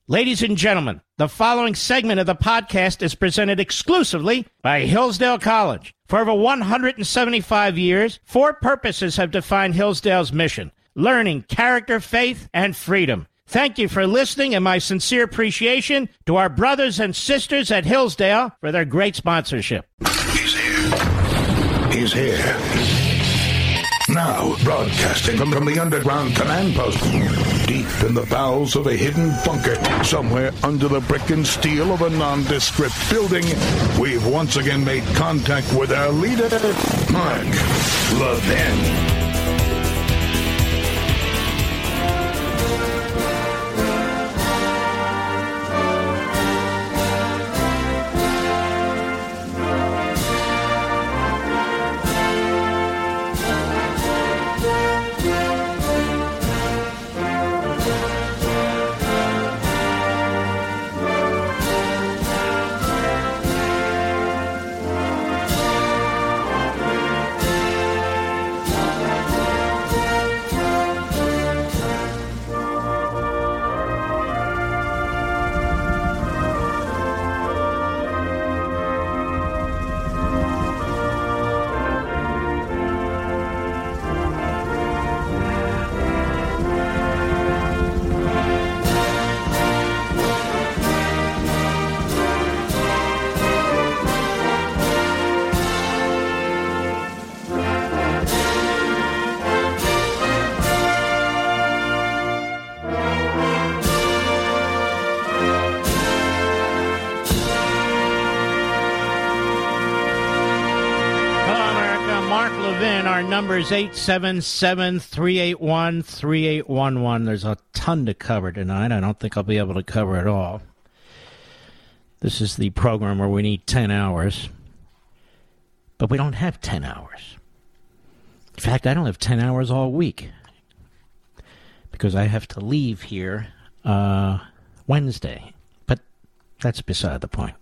Ladies and gentlemen, the following segment of the podcast is presented exclusively by Hillsdale College. For over 175 years, four purposes have defined Hillsdale's mission: learning, character, faith, and freedom. Thank you for listening, and my sincere appreciation to our brothers and sisters at Hillsdale for their great sponsorship. He's here. He's here. Now, broadcasting from the underground command post, deep in the bowels of a hidden bunker, somewhere under the brick and steel of a nondescript building, we've once again made contact with our leader, Mark Levin. Number is 877-381-3811. There's a ton to cover tonight. I don't think I'll be able to cover it all. This is the program where we need 10 hours. But we don't have 10 hours. In fact, I don't have 10 hours all week. Because I have to leave here Wednesday. But that's beside the point.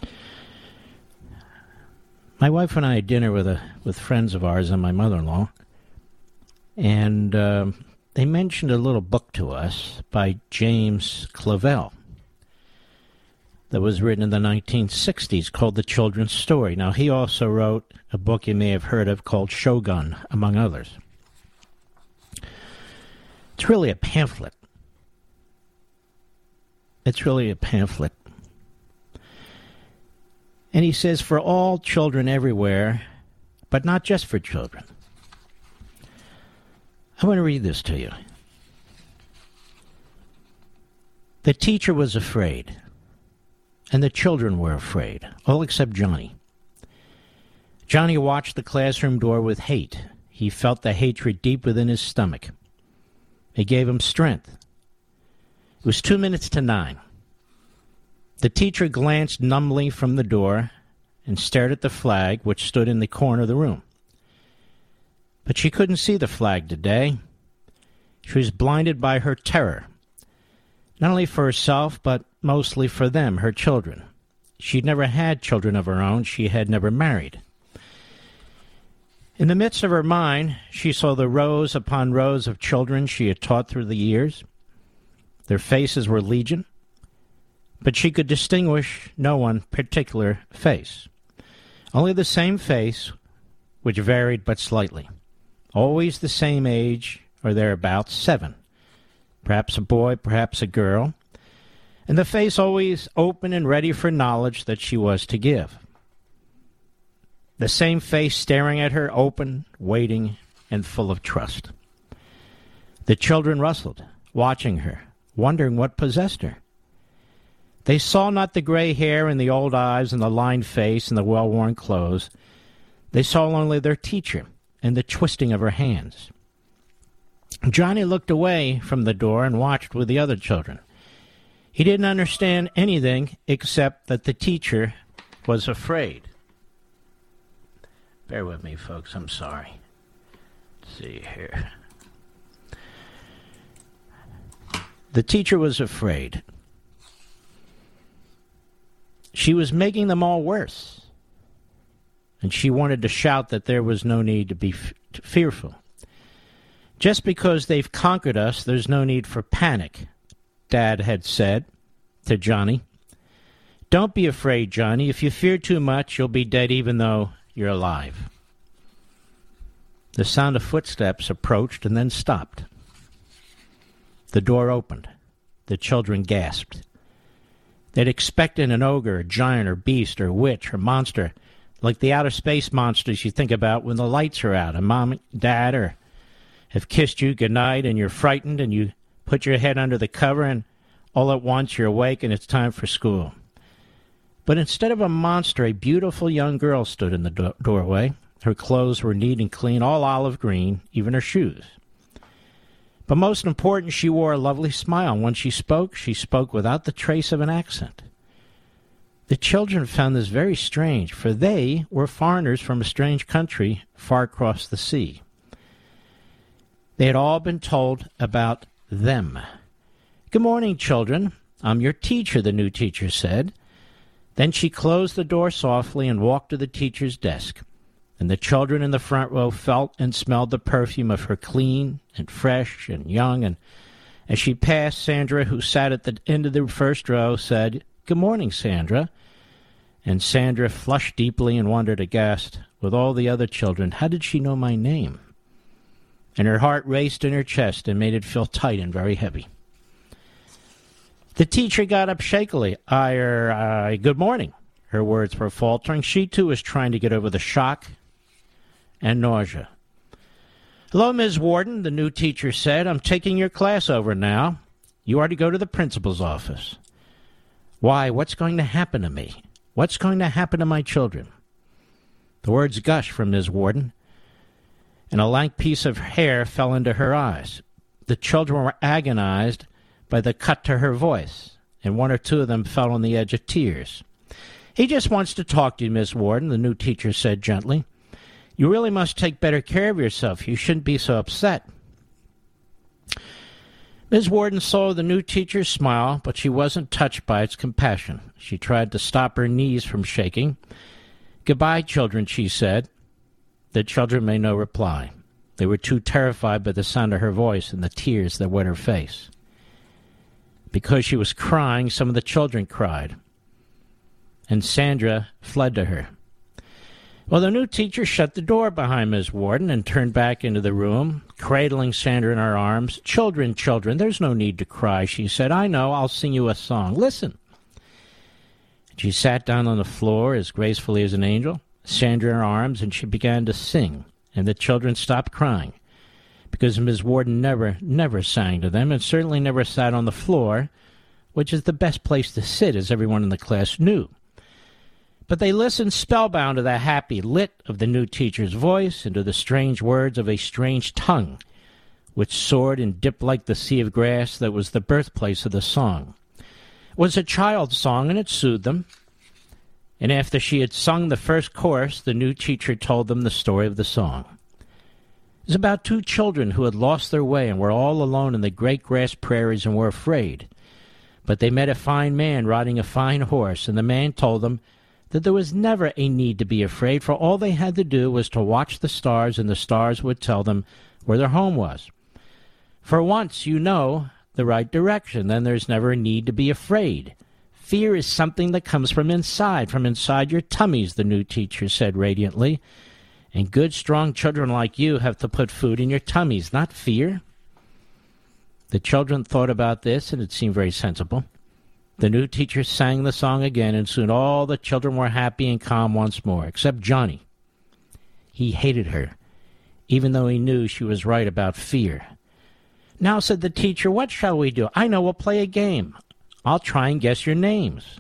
My wife and I had dinner with friends of ours and my mother-in-law, and they mentioned a little book to us by James Clavell that was written in the 1960s called The Children's Story. Now, he also wrote a book you may have heard of called Shogun, among others. It's really a pamphlet. And he says, for all children everywhere, but not just for children. I want to read this to you. The teacher was afraid, and the children were afraid, all except Johnny. Johnny watched the classroom door with hate. He felt the hatred deep within his stomach. It gave him strength. It was 9:02. The teacher glanced numbly from the door and stared at the flag, which stood in the corner of the room. But she couldn't see the flag today. She was blinded by her terror, not only for herself, but mostly for them, her children. She'd never had children of her own. She had never married. In the midst of her mind, she saw the rows upon rows of children she had taught through the years. Their faces were legion, but she could distinguish no one particular face. Only the same face, which varied but slightly. Always the same age, or thereabouts, 7. Perhaps a boy, perhaps a girl. And the face always open and ready for knowledge that she was to give. The same face staring at her, open, waiting, and full of trust. The children rustled, watching her, wondering what possessed her. They saw not the gray hair and the old eyes and the lined face and the well-worn clothes. They saw only their teacher and the twisting of her hands. Johnny looked away from the door and watched with the other children. He didn't understand anything except that the teacher was afraid. Bear with me, folks. I'm sorry. Let's see here. The teacher was afraid. She was making them all worse. And she wanted to shout that there was no need to be fearful. Just because they've conquered us, there's no need for panic, Dad had said, to Johnny. "Don't be afraid, Johnny. If you fear too much, you'll be dead even though you're alive." The sound of footsteps approached and then stopped. The door opened. The children gasped. They'd expected an ogre, a giant, or beast, or witch, or monster, like the outer space monsters you think about when the lights are out, and Mom and Dad have kissed you goodnight, and you're frightened, and you put your head under the cover, and all at once you're awake, and it's time for school. But instead of a monster, a beautiful young girl stood in the doorway. Her clothes were neat and clean, all olive green, even her shoes. But most important, she wore a lovely smile. When she spoke without the trace of an accent. The children found this very strange, for they were foreigners from a strange country far across the sea. They had all been told about them. "Good morning, children. I'm your teacher," the new teacher said. Then she closed the door softly and walked to the teacher's desk. And the children in the front row felt and smelled the perfume of her clean and fresh and young. And as she passed, Sandra, who sat at the end of the first row, said, "Good morning, Sandra." And Sandra flushed deeply and wondered aghast, with all the other children, how did she know my name? And her heart raced in her chest and made it feel tight and very heavy. The teacher got up shakily. Good morning." Her words were faltering. She, too, was trying to get over the shock and nausea. "Hello, Ms. Warden," the new teacher said. "I'm taking your class over now. You are to go to the principal's office." "Why, what's going to happen to me? What's going to happen to my children?" The words gushed from Ms. Warden, and a lank piece of hair fell into her eyes. The children were agonized by the cut to her voice, and one or two of them fell on the edge of tears. "He just wants to talk to you, Miss Warden," the new teacher said gently. "You really must take better care of yourself. You shouldn't be so upset." Ms. Warden saw the new teacher's smile, but she wasn't touched by its compassion. She tried to stop her knees from shaking. "Goodbye, children," she said. The children made no reply. They were too terrified by the sound of her voice and the tears that wet her face. Because she was crying, some of the children cried, and Sandra fled to her. Well, the new teacher shut the door behind Ms. Warden and turned back into the room, cradling Sandra in her arms. Children, there's no need to cry," she said. "I know, I'll sing you a song. Listen." She sat down on the floor as gracefully as an angel, Sandra in her arms, and she began to sing, and the children stopped crying, because Ms. Warden never sang to them, and certainly never sat on the floor, which is the best place to sit, as everyone in the class knew. But they listened spellbound to the happy lit of the new teacher's voice and to the strange words of a strange tongue, which soared and dipped like the sea of grass that was the birthplace of the song. It was a child's song, and it soothed them. And after she had sung the first chorus, the new teacher told them the story of the song. It was about two children who had lost their way and were all alone in the great grass prairies and were afraid. But they met a fine man riding a fine horse, and the man told them that there was never a need to be afraid, for all they had to do was to watch the stars, and the stars would tell them where their home was. For once you know the right direction, then there's never a need to be afraid. Fear is something that comes from inside your tummies, the new teacher said radiantly. And good, strong children like you have to put food in your tummies, not fear. The children thought about this, and it seemed very sensible. The new teacher sang the song again, and soon all the children were happy and calm once more, except Johnny. He hated her, even though he knew she was right about fear. "Now," said the teacher, "what shall we do? I know, we'll play a game. I'll try and guess your names."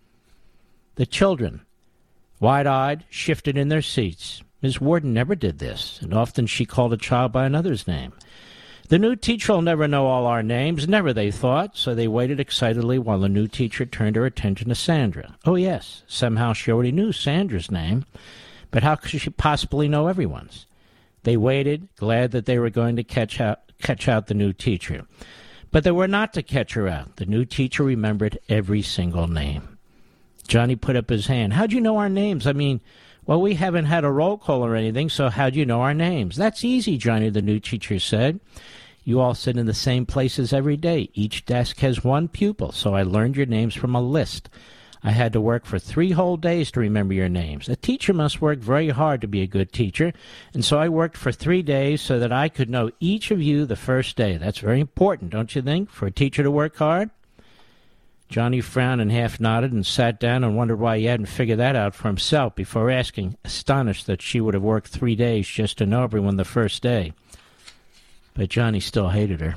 The children, wide-eyed, shifted in their seats. Ms. Warden never did this, and often she called a child by another's name. The new teacher will never know all our names, never, they thought, so they waited excitedly while the new teacher turned her attention to Sandra. Oh, yes, somehow she already knew Sandra's name, but how could she possibly know everyone's? They waited, glad that they were going to catch out the new teacher. But they were not to catch her out. The new teacher remembered every single name. Johnny put up his hand. "How'd you know our names? I mean, well, we haven't had a roll call or anything, so how'd you know our names?" "That's easy," Johnny, the new teacher said. You all sit in the same places every day. Each desk has one pupil, so I learned your names from a list. I had to work for 3 whole days to remember your names. A teacher must work very hard to be a good teacher, and so I worked for 3 days so that I could know each of you the first day. That's very important, don't you think, for a teacher to work hard? Johnny frowned and half nodded and sat down and wondered why he hadn't figured that out for himself before asking, astonished that she would have worked 3 days just to know everyone the first day. But Johnny still hated her.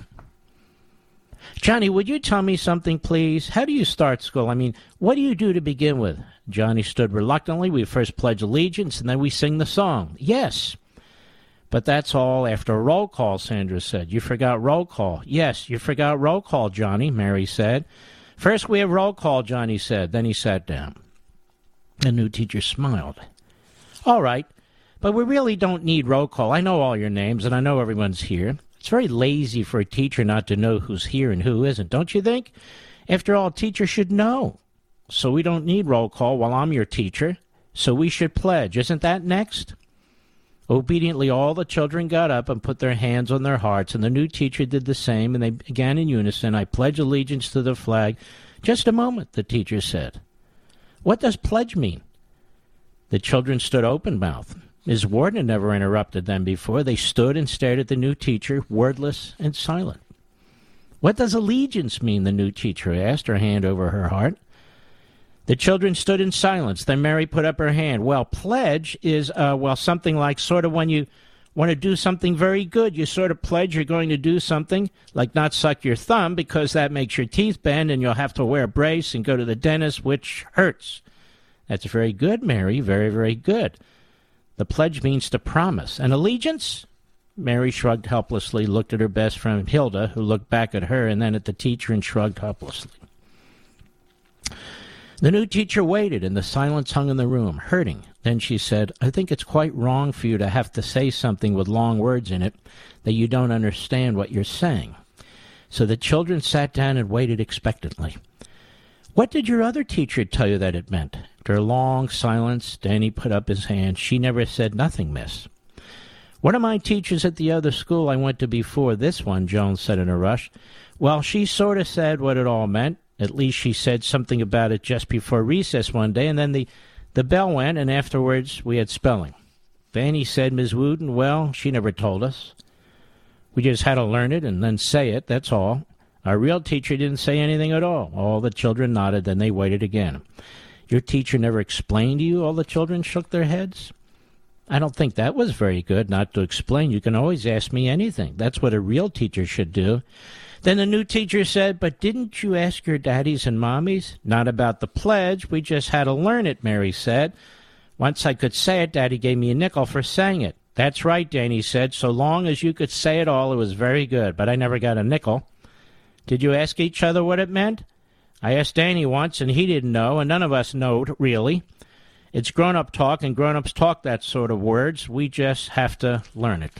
Johnny, would you tell me something, please? How do you start school? I mean, what do you do to begin with? Johnny stood reluctantly. We first pledge allegiance, and then we sing the song. Yes. But that's all after a roll call, Sandra said. You forgot roll call. Yes, you forgot roll call, Johnny, Mary said. First we have roll call, Johnny said. Then he sat down. The new teacher smiled. All right, but we really don't need roll call. I know all your names, and I know everyone's here. It's very lazy for a teacher not to know who's here and who isn't, don't you think? After all, a teacher should know. So we don't need roll call while I'm your teacher. So we should pledge. Isn't that next? Obediently, all the children got up and put their hands on their hearts, and the new teacher did the same, and they began in unison. I pledge allegiance to the flag. Just a moment, the teacher said. What does pledge mean? The children stood open-mouthed. Ms. Warden had never interrupted them before. They stood and stared at the new teacher, wordless and silent. What does allegiance mean, the new teacher asked, her hand over her heart. The children stood in silence. Then Mary put up her hand. Well, pledge is, something like sort of when you want to do something very good. You sort of pledge you're going to do something, like not suck your thumb because that makes your teeth bend and you'll have to wear a brace and go to the dentist, which hurts. That's very good, Mary, very, very good. The pledge means to promise. And allegiance? Mary shrugged helplessly, looked at her best friend Hilda, who looked back at her, and then at the teacher and shrugged helplessly. The new teacher waited, and the silence hung in the room, hurting. Then she said, I think it's quite wrong for you to have to say something with long words in it that you don't understand what you're saying. So the children sat down and waited expectantly. What did your other teacher tell you that it meant? After a long silence, Danny put up his hand. She never said nothing, miss. One of my teachers at the other school I went to before this one, Jones said in a rush. Well, she sort of said what it all meant. At least she said something about it just before recess one day, and then the bell went, and afterwards we had spelling. Danny said, Ms. Wooten, well, she never told us. We just had to learn it and then say it, that's all. Our real teacher didn't say anything at all. All the children nodded, then they waited again. Your teacher never explained to you? All the children shook their heads. I don't think that was very good, not to explain. You can always ask me anything. That's what a real teacher should do. Then the new teacher said, but didn't you ask your daddies and mommies? Not about the pledge. We just had to learn it, Mary said. Once I could say it, Daddy gave me a nickel for saying it. That's right, Danny said. So long as you could say it all, it was very good. But I never got a nickel. Did you ask each other what it meant? I asked Danny once, and he didn't know, and none of us know, really. It's grown-up talk, and grown-ups talk that sort of words. We just have to learn it.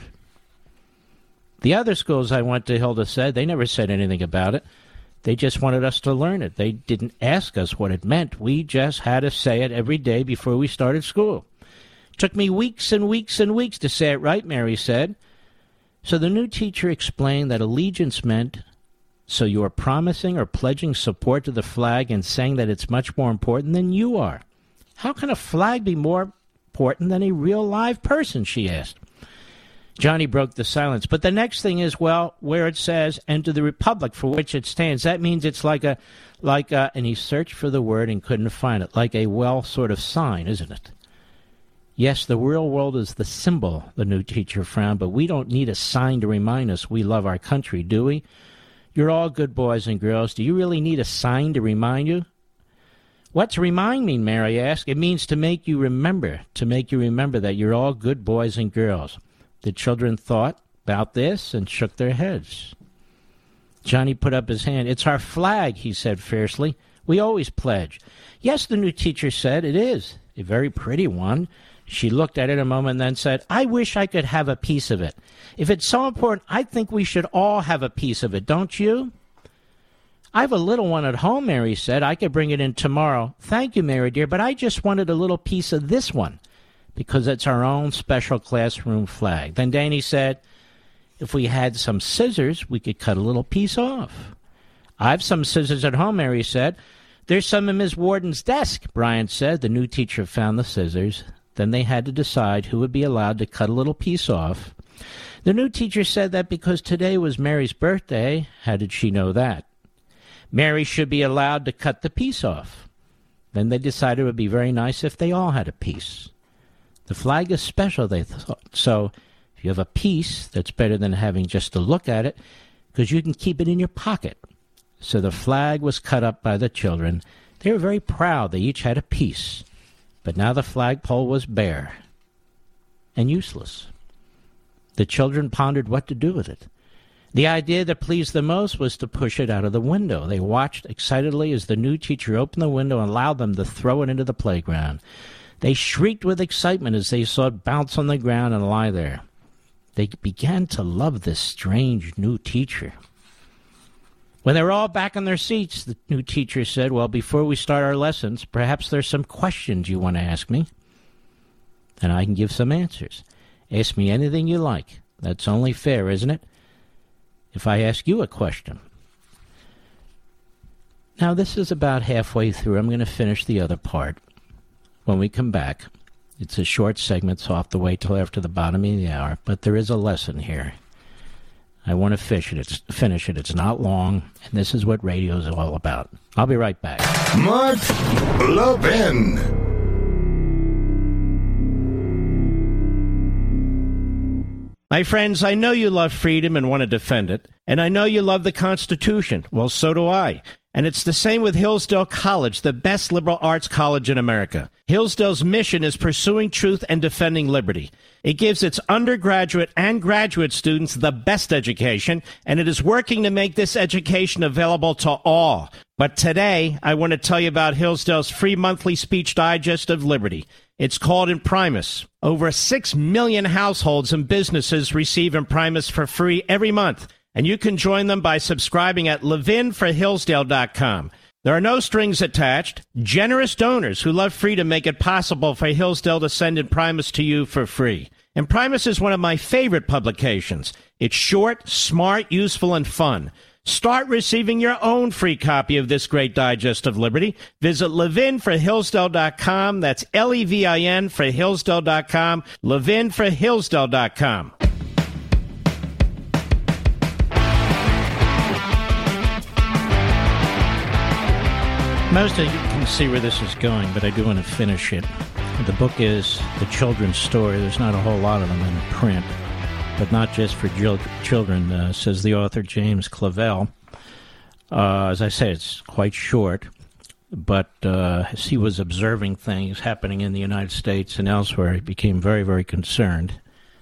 The other schools I went to, Hilda said, they never said anything about it. They just wanted us to learn it. They didn't ask us what it meant. We just had to say it every day before we started school. It took me weeks and weeks and weeks to say it right, Mary said. So the new teacher explained that allegiance meant so you are promising or pledging support to the flag and saying that it's much more important than you are. How can a flag be more important than a real live person, she asked. Johnny broke the silence. But the next thing is, well, where it says, and to the republic for which it stands, that means it's like a, and he searched for the word and couldn't find it, like a well sort of sign, isn't it? Yes, the real world is the symbol, the new teacher frowned, but we don't need a sign to remind us we love our country, do we? You're all good boys and girls. Do you really need a sign to remind you? What's remind mean, Mary asked. It means to make you remember that you're all good boys and girls. The children thought about this and shook their heads. Johnny put up his hand. It's our flag, he said fiercely. We always pledge. Yes, the new teacher said, it is. A very pretty one. She looked at it a moment and then said, I wish I could have a piece of it. If it's so important, I think we should all have a piece of it, don't you? I have a little one at home, Mary said. I could bring it in tomorrow. Thank you, Mary dear, but I just wanted a little piece of this one because it's our own special classroom flag. Then Danny said, if we had some scissors, we could cut a little piece off. I've some scissors at home, Mary said. There's some in Miss Warden's desk, Brian said. The new teacher found the scissors. Then they had to decide who would be allowed to cut a little piece off. The new teacher said that because today was Mary's birthday. How did she know that? Mary should be allowed to cut the piece off. Then they decided it would be very nice if they all had a piece. The flag is special, they thought. So if you have a piece, that's better than having just to look at it, because you can keep it in your pocket. So the flag was cut up by the children. They were very proud. They each had a piece. But now the flagpole was bare and useless. The children pondered what to do with it. The idea that pleased them most was to push it out of the window. They watched excitedly as the new teacher opened the window and allowed them to throw it into the playground. They shrieked with excitement as they saw it bounce on the ground and lie there. They began to love this strange new teacher. When they were all back on their seats, the new teacher said, well, before we start our lessons, perhaps there's some questions you want to ask me, and I can give some answers. Ask me anything you like. That's only fair, isn't it? If I ask you a question. Now, this is about halfway through. I'm going to finish the other part when we come back. It's a short segment, so I'll have to wait till after the bottom of the hour, but there is a lesson here. I want to finish it. It's not long, and this is what radio is all about. I'll be right back. Mark Levin. My friends, I know you love freedom and want to defend it, and I know you love the Constitution. Well, so do I. And it's the same with Hillsdale College, the best liberal arts college in America. Hillsdale's mission is pursuing truth and defending liberty. It gives its undergraduate and graduate students the best education, and it is working to make this education available to all. But today, I want to tell you about Hillsdale's free monthly speech digest of liberty. It's called Imprimis. Over 6 million households and businesses receive Imprimis for free every month, and you can join them by subscribing at levinforhillsdale.com. There are no strings attached. Generous donors who love freedom make it possible for Hillsdale to send Imprimis to you for free. Imprimis is one of my favorite publications. It's short, smart, useful, and fun. Start receiving your own free copy of this great digest of liberty. Visit levinforhillsdale.com. That's Levin for Hillsdale.com. levinforhillsdale.com. Most of you can see where this is going, but I do want to finish it. The book is The Children's Story. There's not a whole lot of them in print, but not just for children, says the author James Clavell. As I said, it's quite short, but as he was observing things happening in the United States and elsewhere, he became very, very concerned,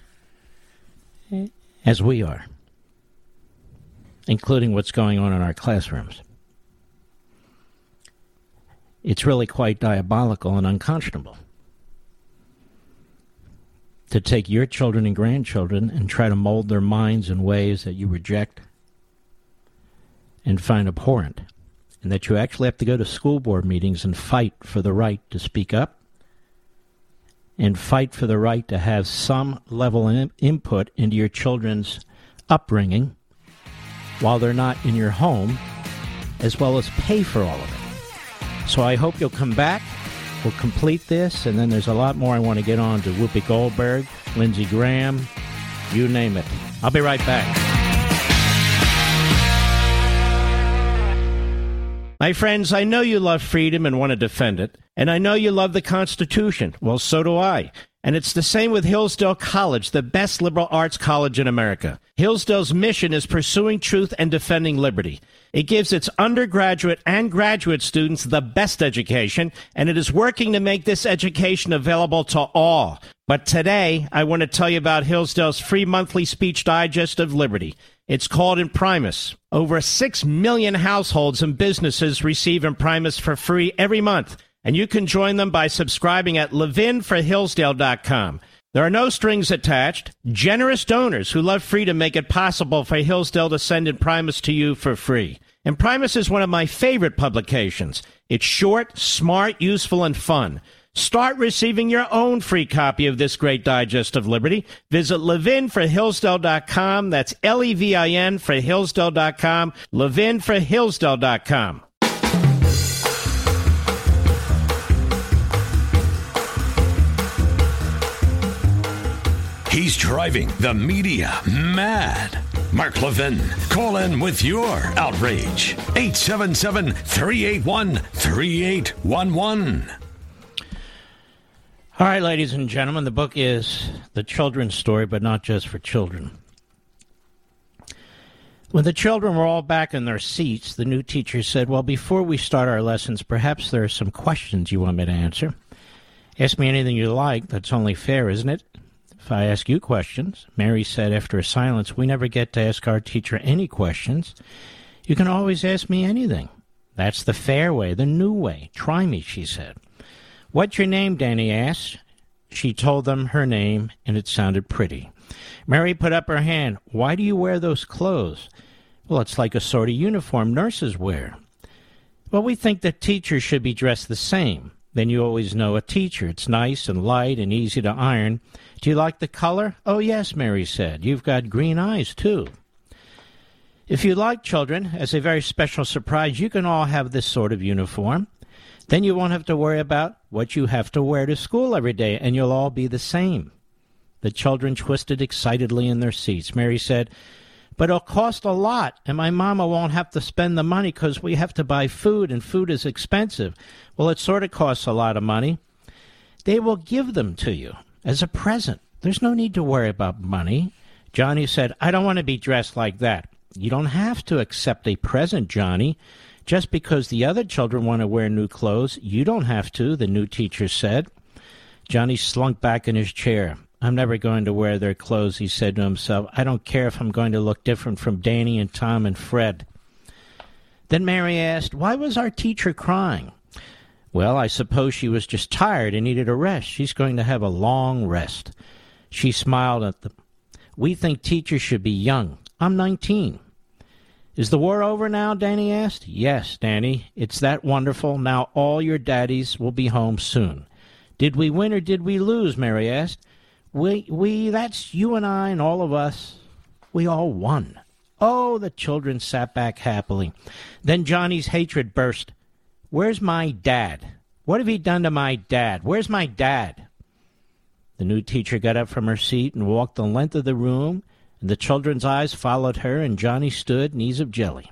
as we are, including what's going on in our classrooms. It's really quite diabolical and unconscionable to take your children and grandchildren and try to mold their minds in ways that you reject and find abhorrent, and that you actually have to go to school board meetings and fight for the right to speak up and fight for the right to have some level of input into your children's upbringing while they're not in your home, as well as pay for all of it. So I hope you'll come back. We'll complete this, and then there's a lot more I want to get on to. Whoopi Goldberg, Lindsey Graham, you name it. I'll be right back. My friends, I know you love freedom and want to defend it, and I know you love the Constitution. Well, so do I. And it's the same with Hillsdale College, the best liberal arts college in America. Hillsdale's mission is pursuing truth and defending liberty. It gives its undergraduate and graduate students the best education, and it is working to make this education available to all. But today, I want to tell you about Hillsdale's free monthly speech digest of liberty. It's called Imprimis. Over 6 million households and businesses receive Imprimis for free every month, and you can join them by subscribing at levinforhillsdale.com. There are no strings attached. Generous donors who love freedom make it possible for Hillsdale to send Imprimis to you for free. Imprimis is one of my favorite publications. It's short, smart, useful, and fun. Start receiving your own free copy of this great Digest of Liberty. Visit levinforhillsdale.com. That's Levin for Hillsdale.com. levinforhillsdale.com. He's driving the media mad. Mark Levin, call in with your outrage. 877-381-3811. All right, ladies and gentlemen, the book is The Children's Story, but not just for children. When the children were all back in their seats, the new teacher said, well, before we start our lessons, perhaps there are some questions you want me to answer. Ask me anything you like. That's only fair, isn't it? If I ask you questions, Mary said after a silence, we never get to ask our teacher any questions. You can always ask me anything. That's the fair way, the new way. Try me, she said. What's your name, Danny asked. She told them her name, and it sounded pretty. Mary put up her hand. Why do you wear those clothes? Well, it's like a sort of uniform nurses wear. Well, we think that teachers should be dressed the same. Then you always know a teacher. It's nice and light and easy to iron. Do you like the color? Oh, yes, Mary said. You've got green eyes, too. If you like, children, as a very special surprise, you can all have this sort of uniform. Then you won't have to worry about what you have to wear to school every day, and you'll all be the same. The children twisted excitedly in their seats. Mary said, but it'll cost a lot, and my mama won't have to spend the money because we have to buy food, and food is expensive. Well, it sort of costs a lot of money. They will give them to you as a present. There's no need to worry about money. Johnny said, I don't want to be dressed like that. You don't have to accept a present, Johnny. Just because the other children want to wear new clothes, you don't have to, the new teacher said. Johnny slunk back in his chair. I'm never going to wear their clothes, he said to himself. I don't care if I'm going to look different from Danny and Tom and Fred. Then Mary asked, why was our teacher crying? Well, I suppose she was just tired and needed a rest. She's going to have a long rest. She smiled at them. We think teachers should be young. I'm 19. Is the war over now, Danny asked. Yes, Danny. It's that wonderful. Now all your daddies will be home soon. Did we win or did we lose, Mary asked. We, that's you and I and all of us. We all won. Oh, the children sat back happily. Then Johnny's hatred burst. Where's my dad? What have you done to my dad? Where's my dad? The new teacher got up from her seat and walked the length of the room, and the children's eyes followed her, and Johnny stood, knees of jelly.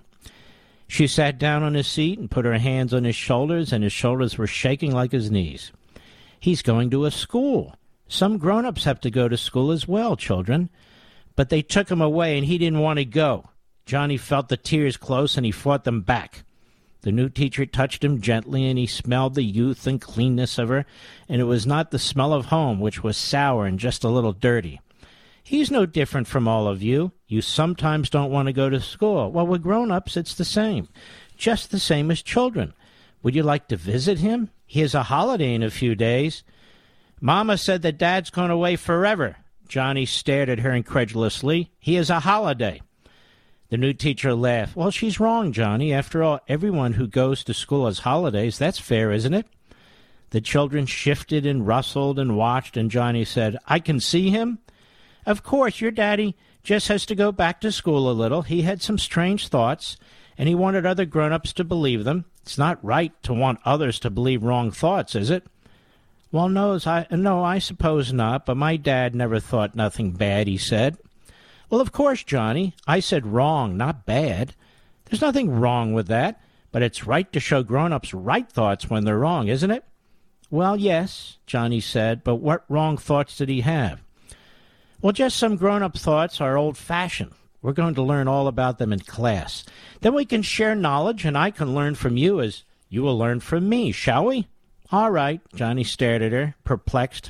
She sat down on his seat and put her hands on his shoulders, and his shoulders were shaking like his knees. He's going to a school. Some grown-ups have to go to school as well, children. But they took him away, and he didn't want to go. Johnny felt the tears close, and he fought them back. The new teacher touched him gently, and he smelled the youth and cleanness of her, and it was not the smell of home, which was sour and just a little dirty. He's no different from all of you. You sometimes don't want to go to school. Well, with grown-ups, it's the same. Just the same as children. Would you like to visit him? He has a holiday in a few days. Mama said that Dad's going away forever. Johnny stared at her incredulously. He has a holiday. The new teacher laughed. Well, she's wrong, Johnny. After all, everyone who goes to school has holidays. That's fair, isn't it? The children shifted and rustled and watched, and Johnny said, I can see him? Of course, your daddy just has to go back to school a little. He had some strange thoughts, and he wanted other grown-ups to believe them. It's not right to want others to believe wrong thoughts, is it? Well, no, I suppose not, but my dad never thought nothing bad, he said. Well, of course, Johnny. I said wrong, not bad. There's nothing wrong with that, but it's right to show grown-ups right thoughts when they're wrong, isn't it? Well, yes, Johnny said, but what wrong thoughts did he have? Well, just some grown-up thoughts are old-fashioned. We're going to learn all about them in class. Then we can share knowledge, and I can learn from you as you will learn from me, shall we? All right, Johnny stared at her, perplexed.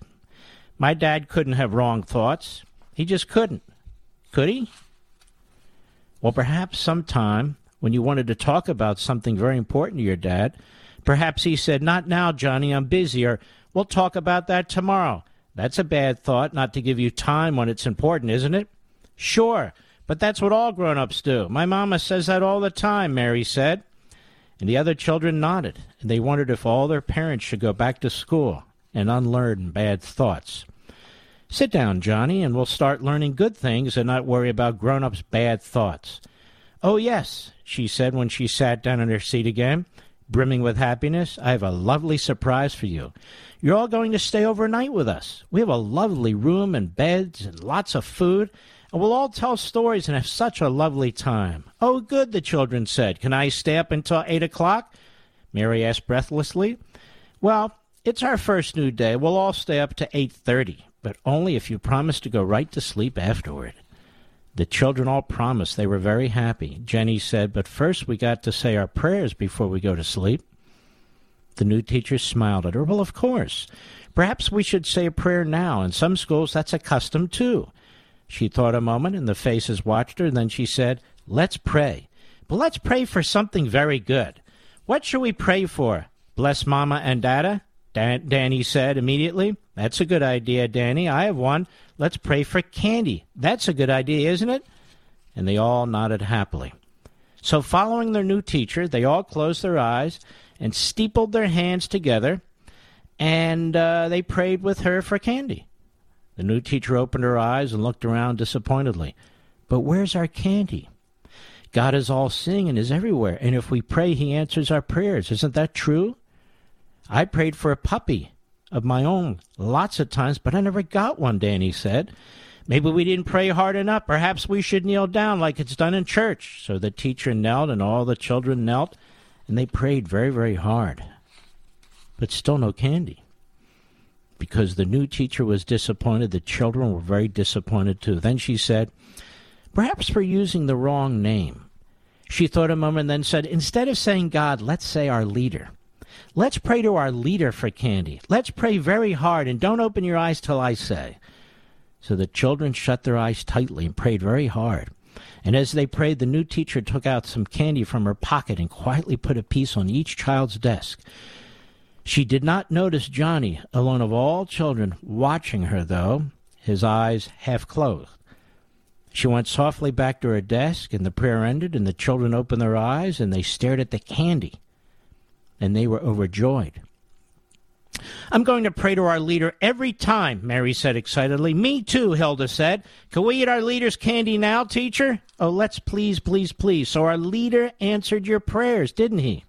My dad couldn't have wrong thoughts. He just couldn't. Could he? Well, perhaps sometime when you wanted to talk about something very important to your dad, perhaps he said, not now, Johnny, I'm busy, or we'll talk about that tomorrow. That's a bad thought, not to give you time when it's important, isn't it? Sure, but that's what all grown-ups do. My mama says that all the time, Mary said. And the other children nodded, and they wondered if all their parents should go back to school. and unlearn bad thoughts. Sit down, Johnny, and we'll start learning good things and not worry about grown-ups' bad thoughts. Oh, yes, she said when she sat down in her seat again, brimming with happiness. I have a lovely surprise for you. You're all going to stay overnight with us. We have a lovely room and beds and lots of food, and we'll all tell stories and have such a lovely time. Oh, good, the children said. Can I stay up until 8 o'clock? Mary asked breathlessly. Well, it's our first new day. We'll all stay up to 8:30, but only if you promise to go right to sleep afterward. The children all promised. They were very happy. Jenny said, but first we got to say our prayers before we go to sleep. The new teacher smiled at her. Well, of course. Perhaps we should say a prayer now. In some schools, that's a custom, too. She thought a moment, and the faces watched her, and then she said, let's pray. But let's pray for something very good. What should we pray for? Bless Mama and Dada? Danny said immediately. That's a good idea, Danny. I have one. Let's pray for candy. That's a good idea, isn't it? And they all nodded happily. So following their new teacher, they all closed their eyes and steepled their hands together, and they prayed with her for candy. The new teacher opened her eyes and looked around disappointedly. But where's our candy? God is all-seeing and is everywhere, and if we pray, he answers our prayers. Isn't that true? I prayed for a puppy of my own lots of times, but I never got one, Danny said. Maybe we didn't pray hard enough. Perhaps we should kneel down like it's done in church. So the teacher knelt, and all the children knelt, and they prayed very, very hard. But still no candy. Because the new teacher was disappointed, the children were very disappointed too. Then she said, perhaps we're using the wrong name. She thought a moment and then said, instead of saying God, let's say our leader. Let's pray to our leader for candy. Let's pray very hard, and don't open your eyes till I say. So the children shut their eyes tightly and prayed very hard. And as they prayed, the new teacher took out some candy from her pocket and quietly put a piece on each child's desk. She did not notice Johnny, alone of all children, watching her, though, his eyes half closed. She went softly back to her desk, and the prayer ended, and the children opened their eyes, and they stared at the candy. And they were overjoyed. I'm going to pray to our leader every time, Mary said excitedly. Me too, Hilda said. Can we eat our leader's candy now, teacher? Oh, let's please, please, please. So our leader answered your prayers, didn't he?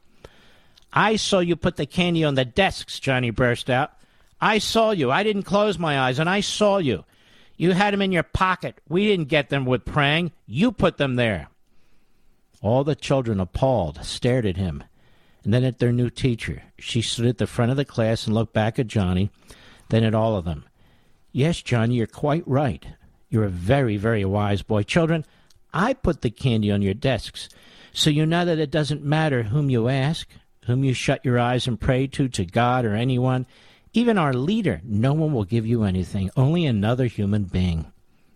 I saw you put the candy on the desks, Johnny burst out. I saw you. I didn't close my eyes, and I saw you. You had them in your pocket. We didn't get them with praying. You put them there. All the children, appalled, stared at him, and then at their new teacher. She stood at the front of the class and looked back at Johnny, then at all of them. Yes, Johnny, you're quite right. You're a very, very wise boy. Children, I put the candy on your desks, so you know that it doesn't matter whom you ask, whom you shut your eyes and pray to God or anyone, even our leader. No one will give you anything, only another human being.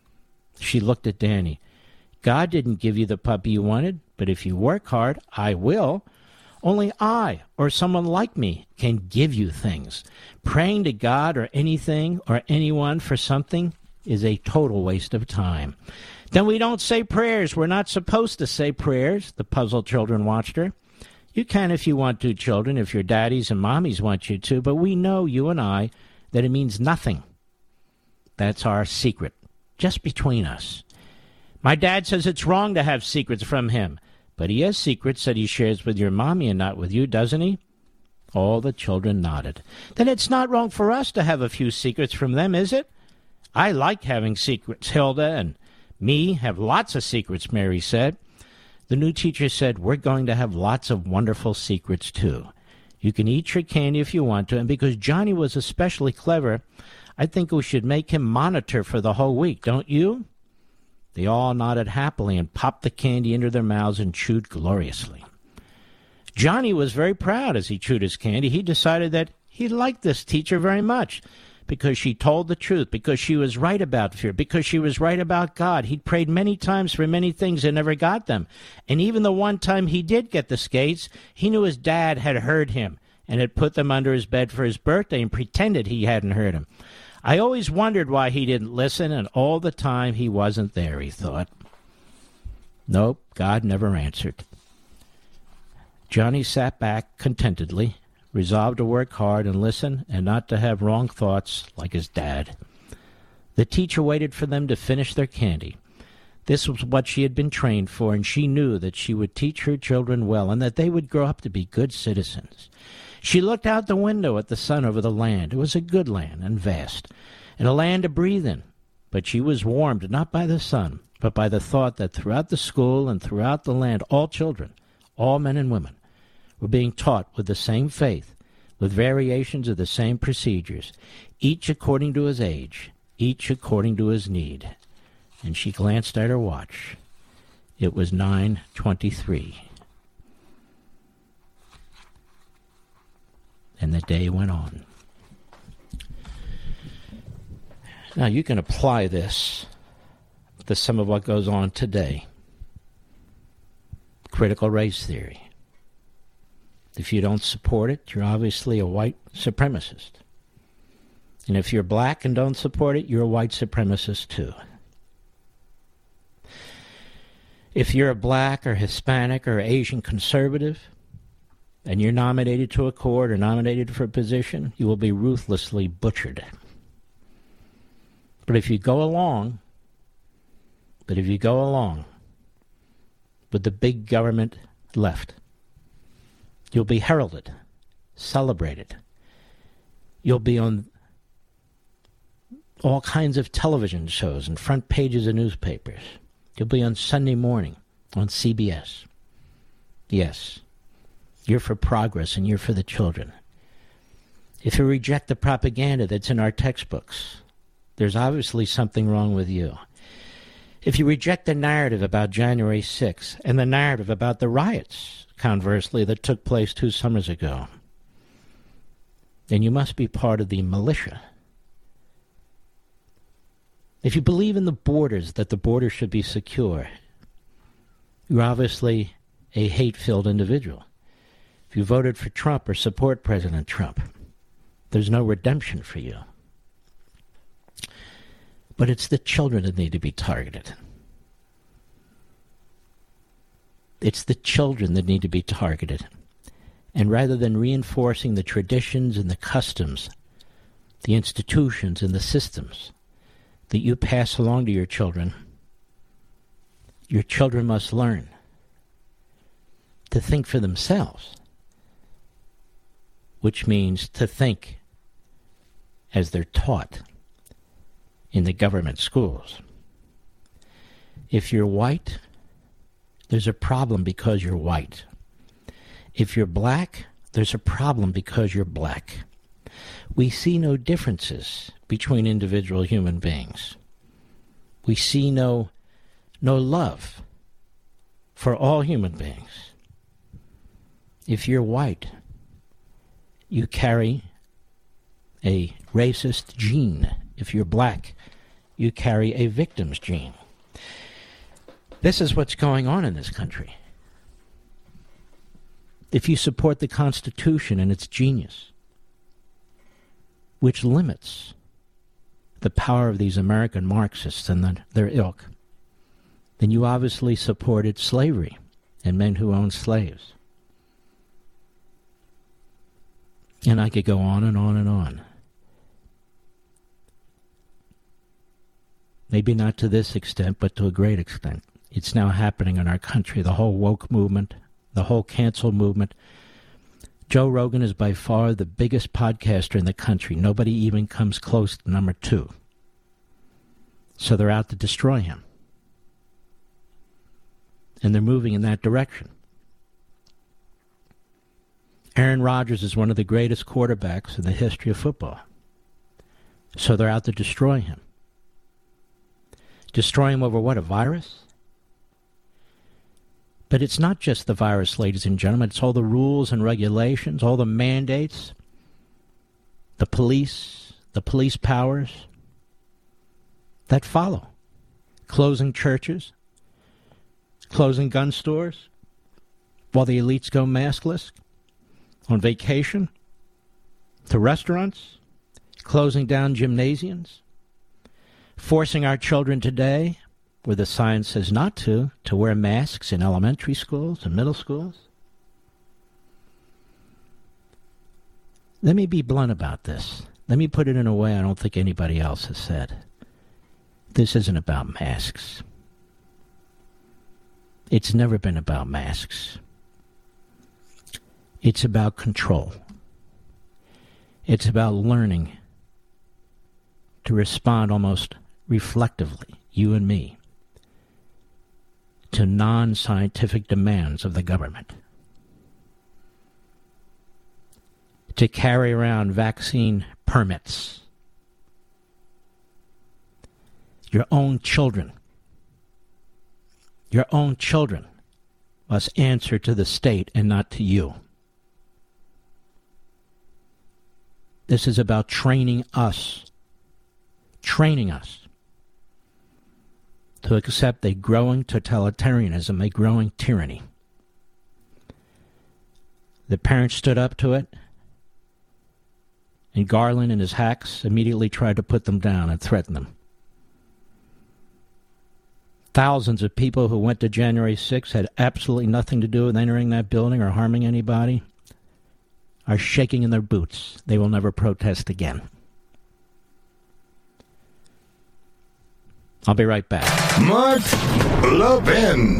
She looked at Danny. God didn't give you the puppy you wanted, but if you work hard, I will. Only I, or someone like me, can give you things. Praying to God or anything or anyone for something is a total waste of time. Then we don't say prayers. We're not supposed to say prayers. The puzzled children watched her. You can if you want to, children, if your daddies and mommies want you to, but we know, you and I, that it means nothing. That's our secret, just between us. My dad says it's wrong to have secrets from him. But he has secrets that he shares with your mommy and not with you, doesn't he? All the children nodded. Then it's not wrong for us to have a few secrets from them, is it? I like having secrets. Hilda and me have lots of secrets, Mary said. The new teacher said, we're going to have lots of wonderful secrets, too. You can eat your candy if you want to, and because Johnny was especially clever, I think we should make him monitor for the whole week, don't you? They all nodded happily and popped the candy into their mouths and chewed gloriously. Johnny was very proud as he chewed his candy. He decided that he liked this teacher very much because she told the truth, because she was right about fear, because she was right about God. He'd prayed many times for many things and never got them. And even the one time he did get the skates, he knew his dad had heard him and had put them under his bed for his birthday and pretended he hadn't heard him. I always wondered why he didn't listen, and all the time he wasn't there, he thought. Nope, God never answered. Johnny sat back contentedly, resolved to work hard and listen and not to have wrong thoughts like his dad. The teacher waited for them to finish their candy. This was what she had been trained for, and she knew that she would teach her children well and that they would grow up to be good citizens. She looked out the window at the sun over the land. It was a good land and vast, and a land to breathe in. But she was warmed not by the sun, but by the thought that throughout the school and throughout the land, all children, all men and women, were being taught with the same faith, with variations of the same procedures, each according to his age, each according to his need. And she glanced at her watch. It was 9:23. And the day went on. Now you can apply this to some of what goes on today. Critical race theory. If you don't support it, you're obviously a white supremacist. And if you're black and don't support it, you're a white supremacist too. If you're a black or Hispanic or Asian conservative, and you're nominated to a court or nominated for a position, you will be ruthlessly butchered. But if you go along with the big government left, you'll be heralded, celebrated. You'll be on all kinds of television shows and front pages of newspapers. You'll be on Sunday morning on CBS. Yes, you're for progress and you're for the children. If you reject the propaganda that's in our textbooks, there's obviously something wrong with you. If you reject the narrative about January 6th and the narrative about the riots, conversely, that took place 2 summers ago, then you must be part of the militia. If you believe in the borders, that the border should be secure, you're obviously a hate-filled individual. If you voted for Trump or support President Trump, there's no redemption for you. But it's the children that need to be targeted. It's the children that need to be targeted. And rather than reinforcing the traditions and the customs, the institutions and the systems that you pass along to your children must learn to think for themselves, which means to think as they're taught in the government schools. If you're white, there's a problem because you're white. If you're black, there's a problem because you're black. We see no differences between individual human beings. We see no love for all human beings. If you're white, you carry a racist gene. If you're black, you carry a victim's gene. This is what's going on in this country. If you support the Constitution and its genius, which limits the power of these American Marxists and their ilk, then you obviously supported slavery and men who owned slaves. And I could go on and on and on. Maybe not to this extent, but to a great extent. It's now happening in our country. The whole woke movement, the whole cancel movement. Joe Rogan is by far the biggest podcaster in the country. Nobody even comes close to number 2. So they're out to destroy him. And they're moving in that direction. Aaron Rodgers is one of the greatest quarterbacks in the history of football. So they're out to destroy him. Destroy him over what, a virus? But it's not just the virus, ladies and gentlemen. It's all the rules and regulations, all the mandates, the police powers that follow. Closing churches, closing gun stores, while the elites go maskless, on vacation, to restaurants, closing down gymnasiums, forcing our children today, where the science says not to wear masks in elementary schools and middle schools. Let me be blunt about this. Let me put it in a way I don't think anybody else has said. This isn't about masks. It's never been about masks. It's about control. It's about learning to respond almost reflectively, you and me, to non-scientific demands of the government. To carry around vaccine permits. Your own children must answer to the state and not to you. This is about training us to accept a growing totalitarianism, a growing tyranny. The parents stood up to it, and Garland and his hacks immediately tried to put them down and threaten them. Thousands of people who went to January 6th had absolutely nothing to do with entering that building or harming anybody, are shaking in their boots. They will never protest again. I'll be right back. Mark Levin.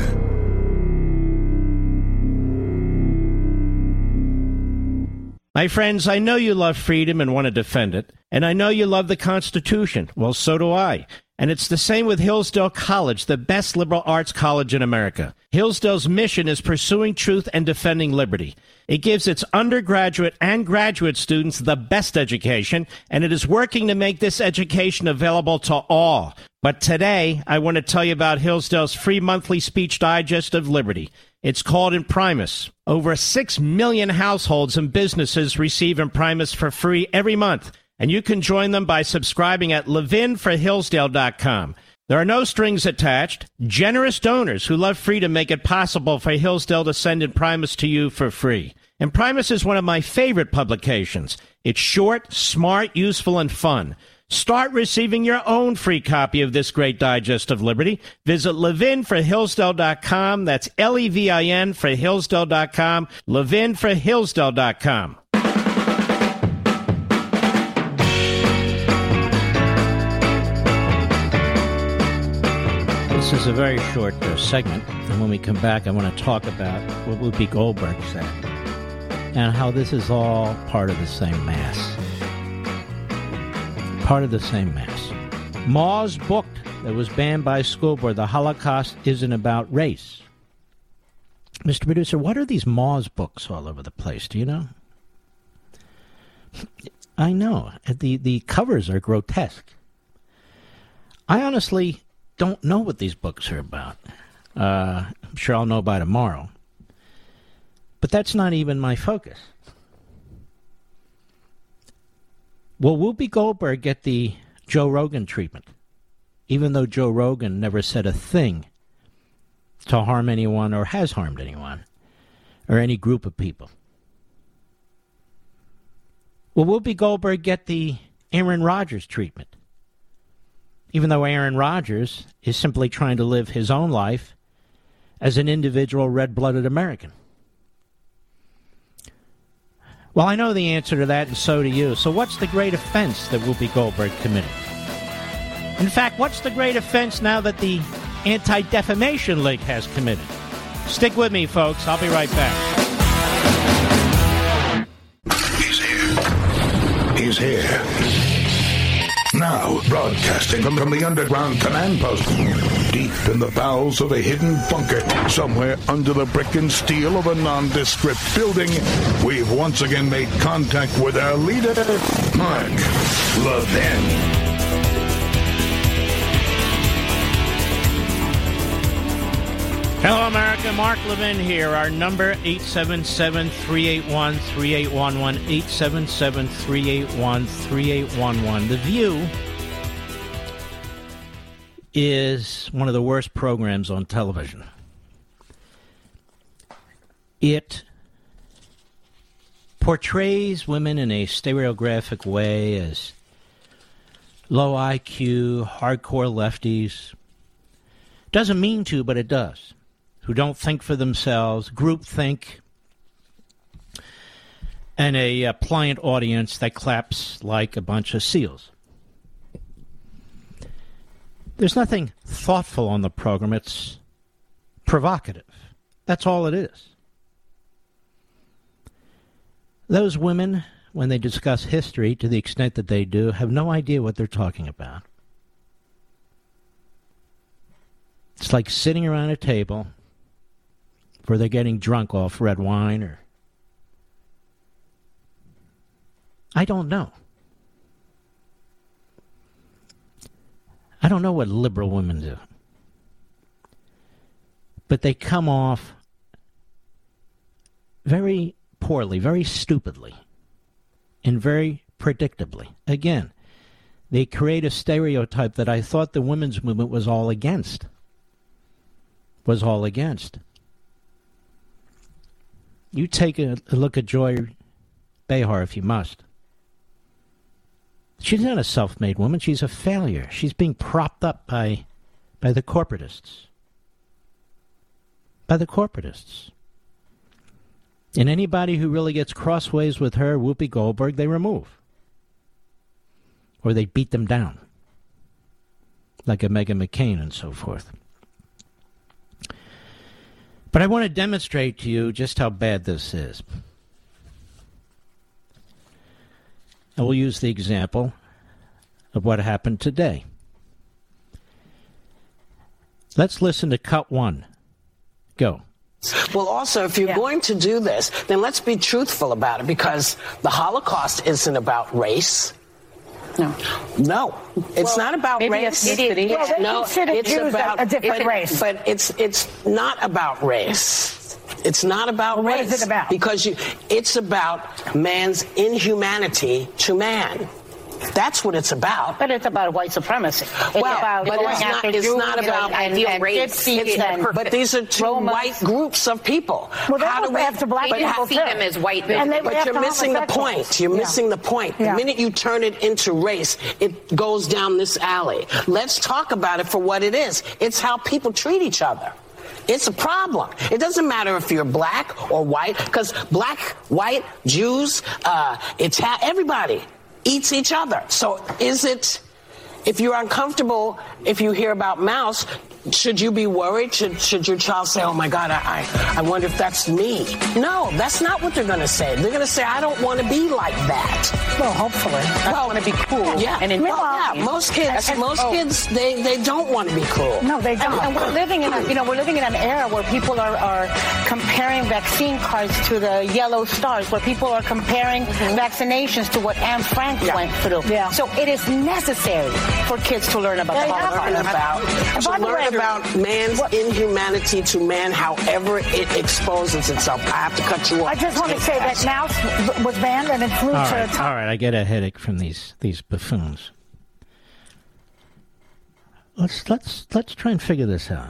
My friends, I know you love freedom and want to defend it, and I know you love the Constitution. Well, so do I. And it's the same with Hillsdale College, the best liberal arts college in America. Hillsdale's mission is pursuing truth and defending liberty. It gives its undergraduate and graduate students the best education, and it is working to make this education available to all. But today, I want to tell you about Hillsdale's free monthly speech digest of liberty. It's called Imprimis. Over 6 million households and businesses receive Imprimis for free every month, and you can join them by subscribing at levinforhillsdale.com. There are no strings attached. Generous donors who love freedom make it possible for Hillsdale to send Imprimis to you for free. Imprimis is one of my favorite publications. It's short, smart, useful, and fun. Start receiving your own free copy of this great digest of liberty. Visit levinforhillsdale.com. That's Levin for Hillsdale.com. levinforhillsdale.com. This is a very short segment, and when we come back, I want to talk about what Whoopi Goldberg said and how this is all part of the same mass. Part of the same mass. Maugh's book that was banned by school board, The Holocaust Isn't About Race. Mr. Producer, what are these Maugh's books all over the place? Do you know? I know. The covers are grotesque. I honestly don't know what these books are about. I'm sure I'll know by tomorrow. But that's not even my focus. Will Whoopi Goldberg get the Joe Rogan treatment, even though Joe Rogan never said a thing to harm anyone or has harmed anyone or any group of people? Will Whoopi Goldberg get the Aaron Rodgers treatment, even though Aaron Rodgers is simply trying to live his own life as an individual red-blooded American? Well, I know the answer to that, and so do you. So what's the great offense that Whoopi Goldberg committed? In fact, what's the great offense now that the Anti-Defamation League has committed? Stick with me, folks. I'll be right back. He's here. He's here. Now, broadcasting from the underground command post, deep in the bowels of a hidden bunker, somewhere under the brick and steel of a nondescript building, we've once again made contact with our leader, Mark Levin. Hello, America. Mark Levin here. Our number, 877-381-3811, 877-381-3811. The View is one of the worst programs on television. It portrays women in a stereographic way as low IQ, hardcore lefties. Doesn't mean to, but it does. Who don't think for themselves, groupthink. and a pliant audience that claps like a bunch of seals. There's nothing thoughtful on the program. It's provocative. That's all it is. Those women, when they discuss history to the extent that they do, have no idea what they're talking about. It's like sitting around a table where they're getting drunk off red wine or... I don't know. I don't know what liberal women do. But they come off very poorly, very stupidly, and very predictably. Again, they create a stereotype that I thought the women's movement was all against. You take a look at Joy Behar if you must. She's not a self-made woman. She's a failure. She's being propped up by the corporatists. By the corporatists. And anybody who really gets crossways with her, Whoopi Goldberg, they remove. Or they beat them down. Like a Meghan McCain and so forth. But I want to demonstrate to you just how bad this is. I will use the example of what happened today. Let's listen to cut one. Go. Well, also, if you're going to do this, then let's be truthful about it, because the Holocaust isn't about race. No, it's not about race. No, it's about a different race. But it's not about race. It's not about race. What is it about? Because it's about man's inhumanity to man. That's what it's about. But it's about white supremacy. It's about ideal race. But these are two white groups of people. Well, how do we have to black people see them as white? But you're missing the point. You're missing the point. The minute you turn it into race, it goes down this alley. Let's talk about it for what it is. It's how people treat each other. It's a problem. It doesn't matter if you're black or white, because black, white, Jews, everybody eats each other. So if you're uncomfortable, if you hear about Mouse, should you be worried? Should your child say, oh my God, I wonder if that's me? No, that's not what they're going to say. They're going to say, I don't want to be like that. Well, hopefully. I want to be cool. Yeah. Most kids, they don't want to be cool. No, they don't. And we're living in an era where people are comparing vaccine cards to the yellow stars, where people are comparing vaccinations to what Anne Frank went through. Yeah. So it is necessary for kids to learn about the Holocaust. About man's inhumanity to man, however it exposes itself. I have to cut you off. I just want to say that Mouse was banned and it flew to the top. All right, I get a headache from these buffoons. Let's try and figure this out.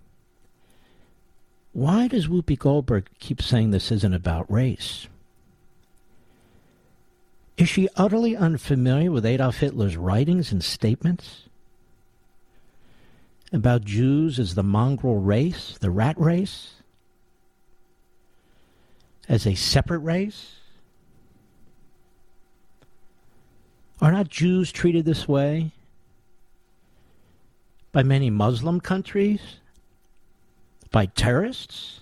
Why does Whoopi Goldberg keep saying this isn't about race? Is she utterly unfamiliar with Adolf Hitler's writings and statements about Jews as the mongrel race, the rat race, as a separate race? Are not Jews treated this way by many Muslim countries, by terrorists,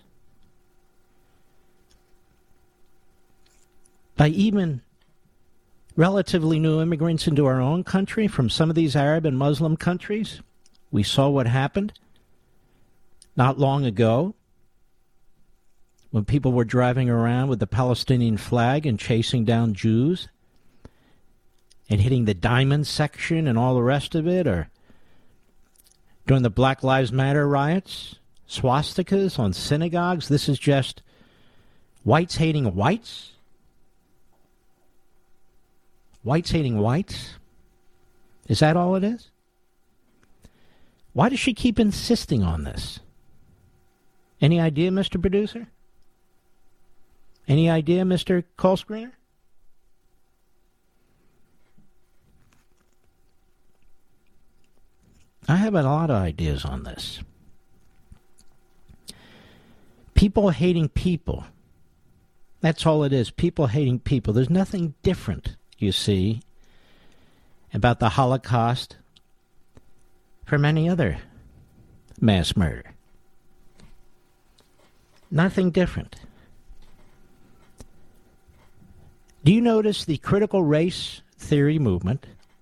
by even relatively new immigrants into our own country from some of these Arab and Muslim countries? We saw what happened not long ago when people were driving around with the Palestinian flag and chasing down Jews and hitting the diamond section and all the rest of it, or during the Black Lives Matter riots, swastikas on synagogues. This is just whites hating whites? Whites hating whites? Is that all it is? Why does she keep insisting on this? Any idea, Mr. Producer? Any idea, Mr. Call Screener? I have a lot of ideas on this. People hating people That's all it is. People hating people. There's nothing different, you see, about the Holocaust from any other mass murder. Nothing different. Do you notice the critical race theory movement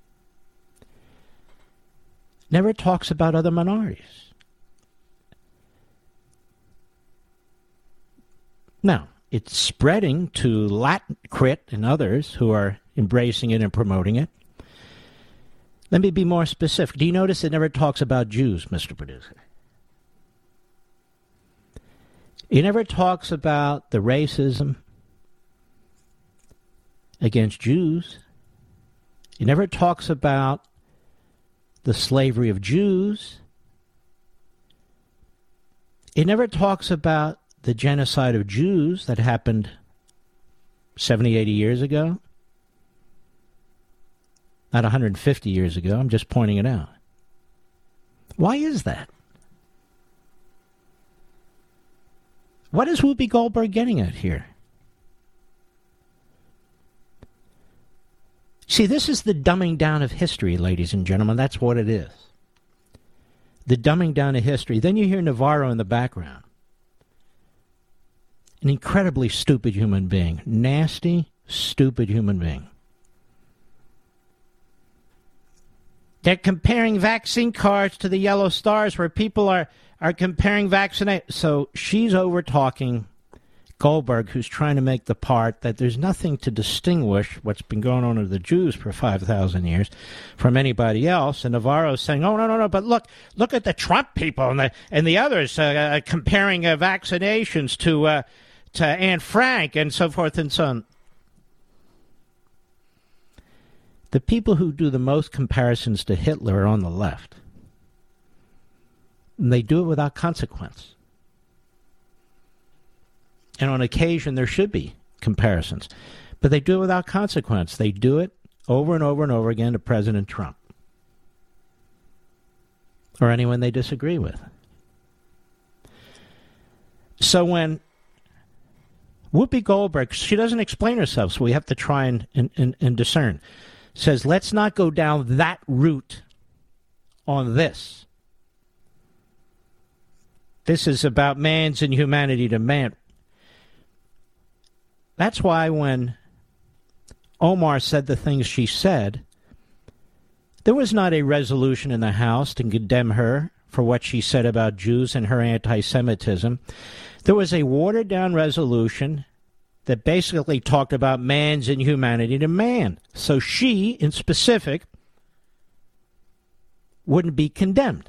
never talks about other minorities? Now, it's spreading to Latin Crit and others who are embracing it and promoting it. Let me be more specific. Do you notice it never talks about Jews, Mr. Producer? It never talks about the racism against Jews. It never talks about the slavery of Jews. It never talks about the genocide of Jews that happened 70, 80 years ago. Not 150 years ago. I'm just pointing it out. Why is that? What is Whoopi Goldberg getting at here? See, this is the dumbing down of history, ladies and gentlemen. That's what it is. The dumbing down of history. Then you hear Navarro in the background. An incredibly stupid human being. Nasty, stupid human being. They're comparing vaccine cards to the yellow stars where people are comparing vaccination. So she's over talking Goldberg, who's trying to make the part that there's nothing to distinguish what's been going on with the Jews for 5,000 years from anybody else. And Navarro's saying, oh, no, but look at the Trump people and the others comparing vaccinations to Anne Frank and so forth and so on. The people who do the most comparisons to Hitler are on the left. And they do it without consequence. And on occasion, there should be comparisons. But they do it without consequence. They do it over and over and over again to President Trump. Or anyone they disagree with. So when Whoopi Goldberg, she doesn't explain herself, so we have to try and discern. Says, let's not go down that route on this. This is about man's inhumanity to man. That's why when Omar said the things she said, there was not a resolution in the House to condemn her for what she said about Jews and her anti-Semitism. There was a watered-down resolution that basically talked about man's inhumanity to man. So she, in specific, wouldn't be condemned.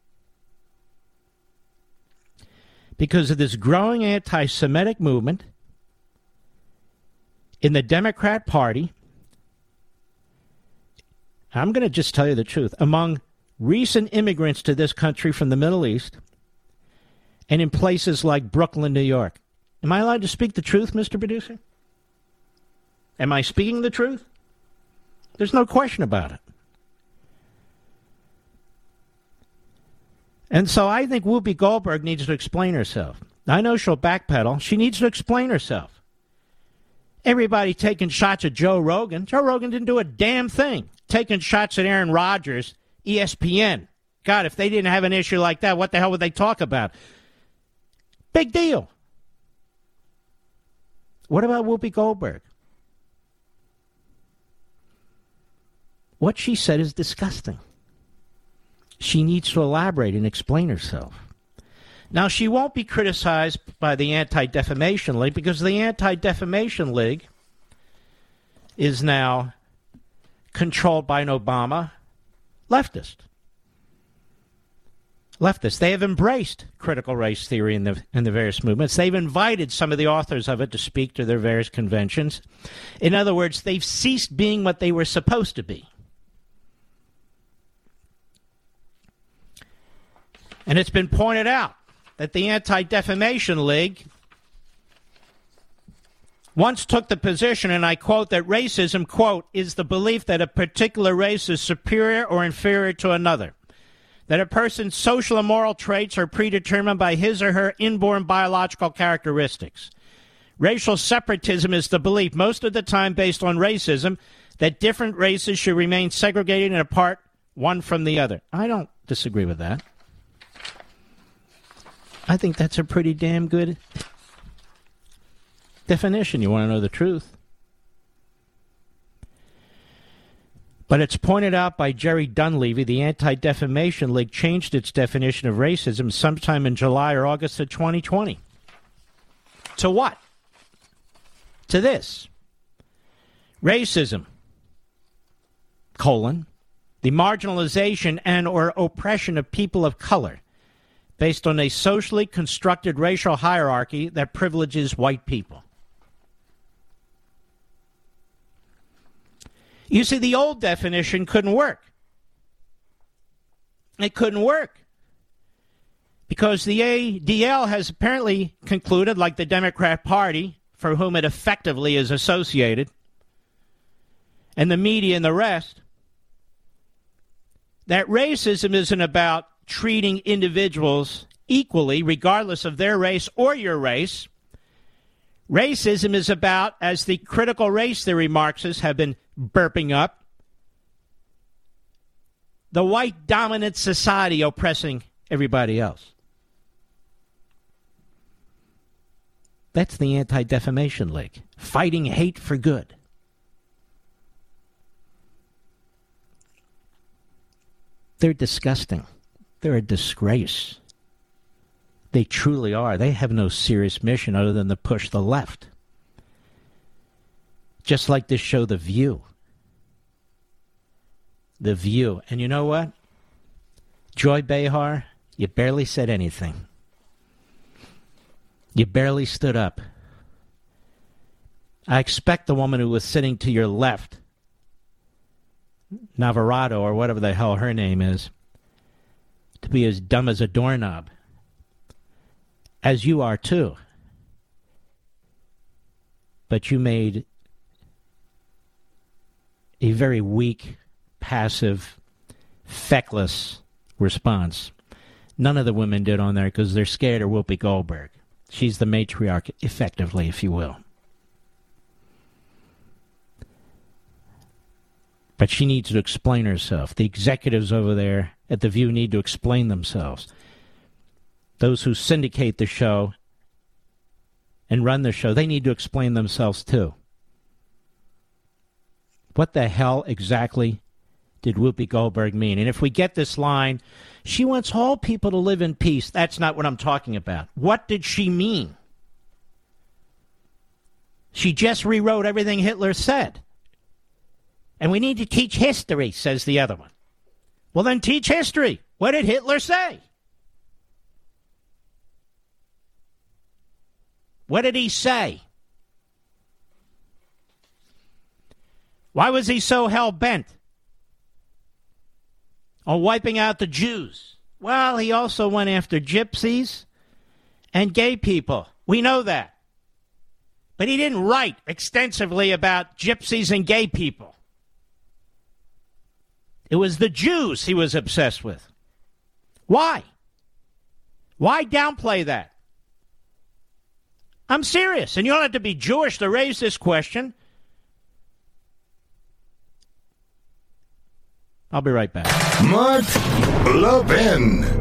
Because of this growing anti-Semitic movement in the Democrat Party, I'm going to just tell you the truth, among recent immigrants to this country from the Middle East and in places like Brooklyn, New York. Am I allowed to speak the truth, Mr. Producer? Am I speaking the truth? There's no question about it. And so I think Whoopi Goldberg needs to explain herself. I know she'll backpedal. She needs to explain herself. Everybody taking shots at Joe Rogan. Joe Rogan didn't do a damn thing. Taking shots at Aaron Rodgers, ESPN. God, if they didn't have an issue like that, what the hell would they talk about? Big deal. What about Whoopi Goldberg? What she said is disgusting. She needs to elaborate and explain herself. Now, she won't be criticized by the Anti-Defamation League because the Anti-Defamation League is now controlled by an Obama leftist. They have embraced critical race theory in the various movements. They've invited some of the authors of it to speak to their various conventions. In other words, they've ceased being what they were supposed to be. And it's been pointed out that the Anti-Defamation League once took the position, and I quote, that racism, quote, is the belief that a particular race is superior or inferior to another. That a person's social and moral traits are predetermined by his or her inborn biological characteristics. Racial separatism is the belief, most of the time based on racism, that different races should remain segregated and apart one from the other. I don't disagree with that. I think that's a pretty damn good definition. You want to know the truth? But it's pointed out by Jerry Dunleavy, the Anti-Defamation League changed its definition of racism sometime in July or August of 2020. To what? To this. Racism, the marginalization and or oppression of people of color based on a socially constructed racial hierarchy that privileges white people. You see, the old definition couldn't work. It couldn't work because the ADL has apparently concluded, like the Democrat Party, for whom it effectively is associated, and the media and the rest, that racism isn't about treating individuals equally, regardless of their race or your race. Racism is about, as the critical race theory Marxists have been burping up, the white dominant society oppressing everybody else. That's the Anti-Defamation League, fighting hate for good. They're disgusting. They're a disgrace. They truly are. They have no serious mission other than to push the left. Just like this show, The View. The View. And you know what? Joy Behar, you barely said anything. You barely stood up. I expect the woman who was sitting to your left, Navarro or whatever the hell her name is, to be as dumb as a doorknob. As you are too. But you made a very weak, passive, feckless response. None of the women did on there because they're scared of Whoopi Goldberg. She's the matriarch, effectively, if you will. But she needs to explain herself. The executives over there at The View need to explain themselves. Those who syndicate the show and run the show, they need to explain themselves too. What the hell exactly did Whoopi Goldberg mean? And if we get this line, she wants all people to live in peace. That's not what I'm talking about. What did she mean? She just rewrote everything Hitler said. And we need to teach history, says the other one. Well, then teach history. What did Hitler say? What did he say? Why was he so hell-bent on wiping out the Jews? Well, he also went after gypsies and gay people. We know that. But he didn't write extensively about gypsies and gay people. It was the Jews he was obsessed with. Why? Why downplay that? I'm serious, and you don't have to be Jewish to raise this question. I'll be right back. Mark Levin.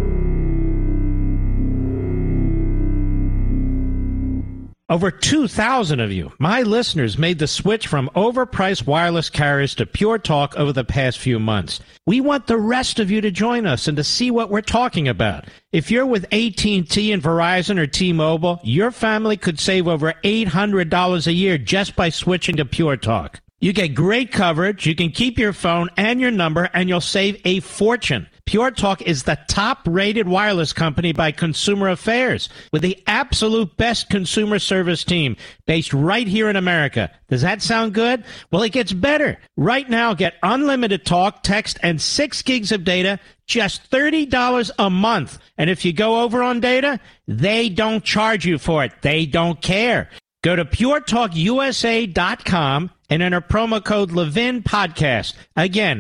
Over 2,000 of you, my listeners, made the switch from overpriced wireless carriers to Pure Talk over the past few months. We want the rest of you to join us and to see what we're talking about. If you're with AT&T and Verizon or T-Mobile, your family could save over $800 a year just by switching to Pure Talk. You get great coverage, you can keep your phone and your number, and you'll save a fortune. Pure Talk is the top-rated wireless company by Consumer Affairs, with the absolute best consumer service team based right here in America. Does that sound good? Well, it gets better. Right now, get unlimited talk, text, and 6 gigs of data, just $30 a month. And if you go over on data, they don't charge you for it. They don't care. Go to puretalkusa.com and enter promo code Levin Podcast. Again,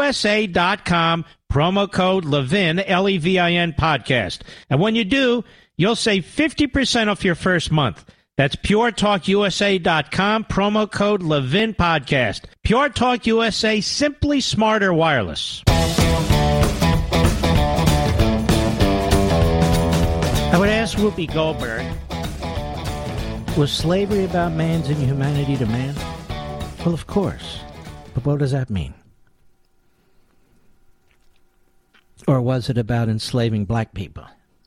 puretalkusa.com, promo code Levin, Levin Podcast. And when you do, You'll save 50% off your first month. That's puretalkusa.com, promo code Levin Podcast. Pure Talk USA, simply smarter wireless. I would ask Whoopi Goldberg, was slavery about man's inhumanity to man? Well, of course. But what does that mean? Or was it about enslaving black people?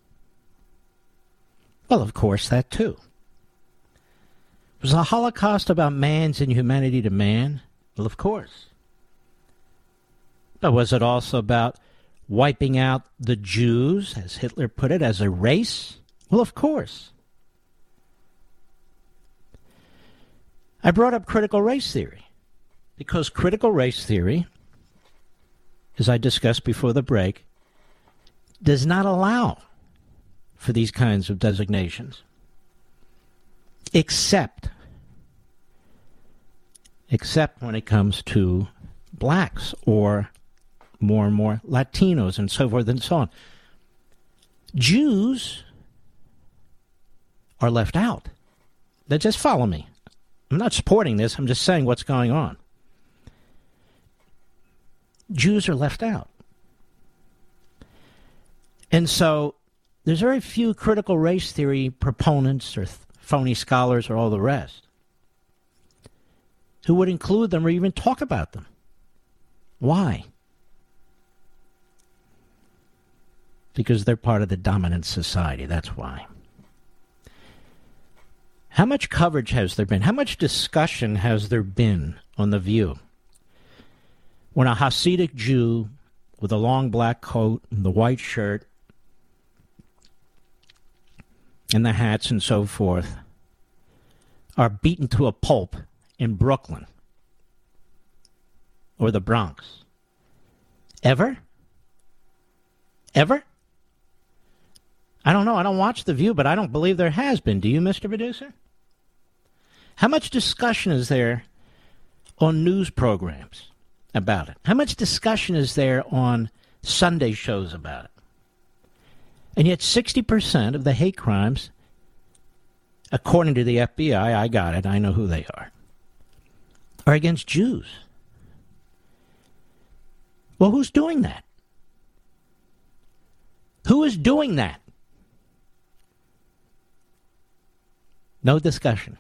Well, of course, that too. Was the Holocaust about man's inhumanity to man? Well, of course. But was it also about wiping out the Jews, as Hitler put it, as a race? Well, of course. I brought up critical race theory because critical race theory, as I discussed before the break, does not allow for these kinds of designations, except when it comes to blacks or more and more Latinos and so forth and so on. Jews are left out. They just follow me. I'm not supporting this. I'm just saying what's going on. Jews are left out. And so there's very few critical race theory proponents or phony scholars or all the rest who would include them or even talk about them. Why? Because they're part of the dominant society. That's why. How much coverage has there been? How much discussion has there been on The View when a Hasidic Jew with a long black coat and the white shirt and the hats and so forth are beaten to a pulp in Brooklyn or the Bronx? Ever? Ever? I don't know. I don't watch The View, but I don't believe there has been. Do you, Mr. Producer? How much discussion is there on news programs about it? How much discussion is there on Sunday shows about it? And yet 60% of the hate crimes, according to the FBI, I got it, I know who they are against Jews. Well, who's doing that? Who is doing that? No discussion.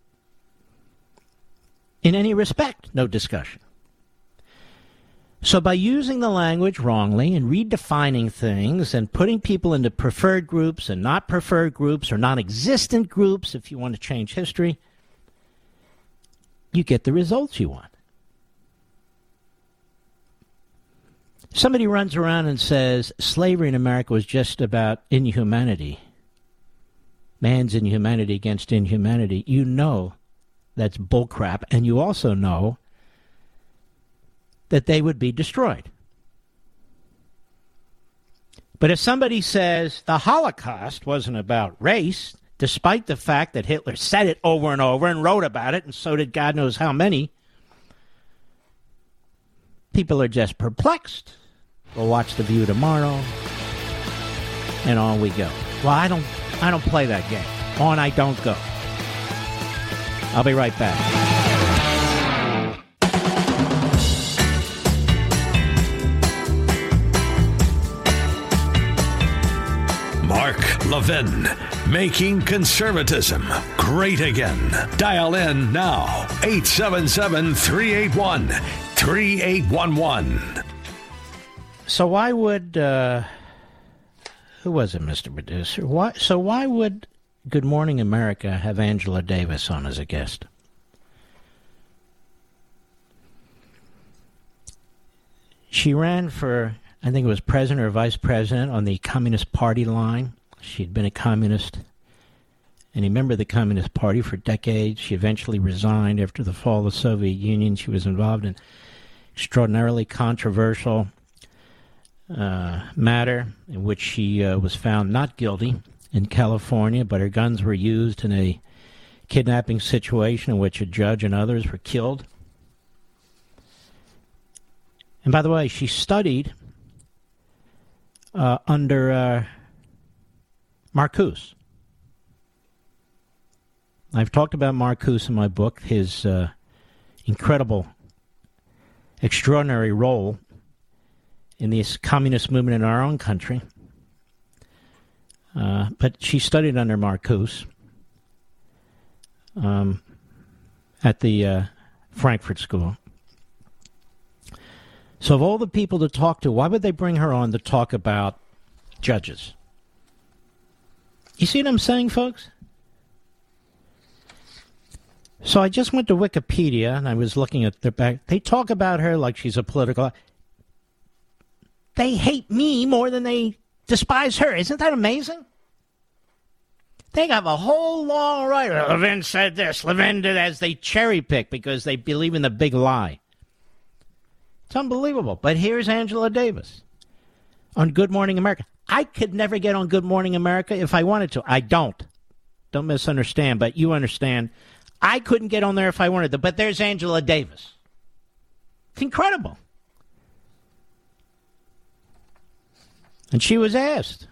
In any respect, no discussion. So by using the language wrongly and redefining things and putting people into preferred groups and not preferred groups or non-existent groups, if you want to change history, you get the results you want. Somebody runs around and says slavery in America was just about inhumanity. Man's inhumanity against inhumanity. You know that's bullcrap, and you also know that they would be destroyed. But if somebody says the Holocaust wasn't about race, despite the fact that Hitler said it over and over and wrote about it, and so did God knows how many, people are just perplexed. We'll watch The View tomorrow, and on we go. Well, I don't play that game. On I don't go. I'll be right back. Mark Levin, making conservatism great again. Dial in now, 877-381-3811. So why would, who was it, Mr. Producer? Why would Good Morning America have Angela Davis on as a guest? She ran for, I think it was president or vice president on the Communist Party line. She'd been a communist and a member of the Communist Party for decades. She eventually resigned after the fall of the Soviet Union. She was involved in extraordinarily controversial matter in which she was found not guilty in California, but her guns were used in a kidnapping situation in which a judge and others were killed. And by the way, she studied under Marcuse. I've talked about Marcuse in my book, his incredible, extraordinary role in this communist movement in our own country. But she studied under Marcuse at the Frankfurt School. So of all the people to talk to, why would they bring her on to talk about judges? You see what I'm saying, folks? So I just went to Wikipedia, and I was looking at their back. They talk about her like she's a political... They hate me more than they despise her. Isn't that amazing? They have a whole long right. Levin said this, Levin did as they cherry pick because they believe in the big lie. It's unbelievable. But here's Angela Davis on Good Morning America. I could never get on Good Morning America if I wanted to. I don't. Don't misunderstand, but you understand. I couldn't get on there if I wanted to. But there's Angela Davis. It's incredible. And she was asked,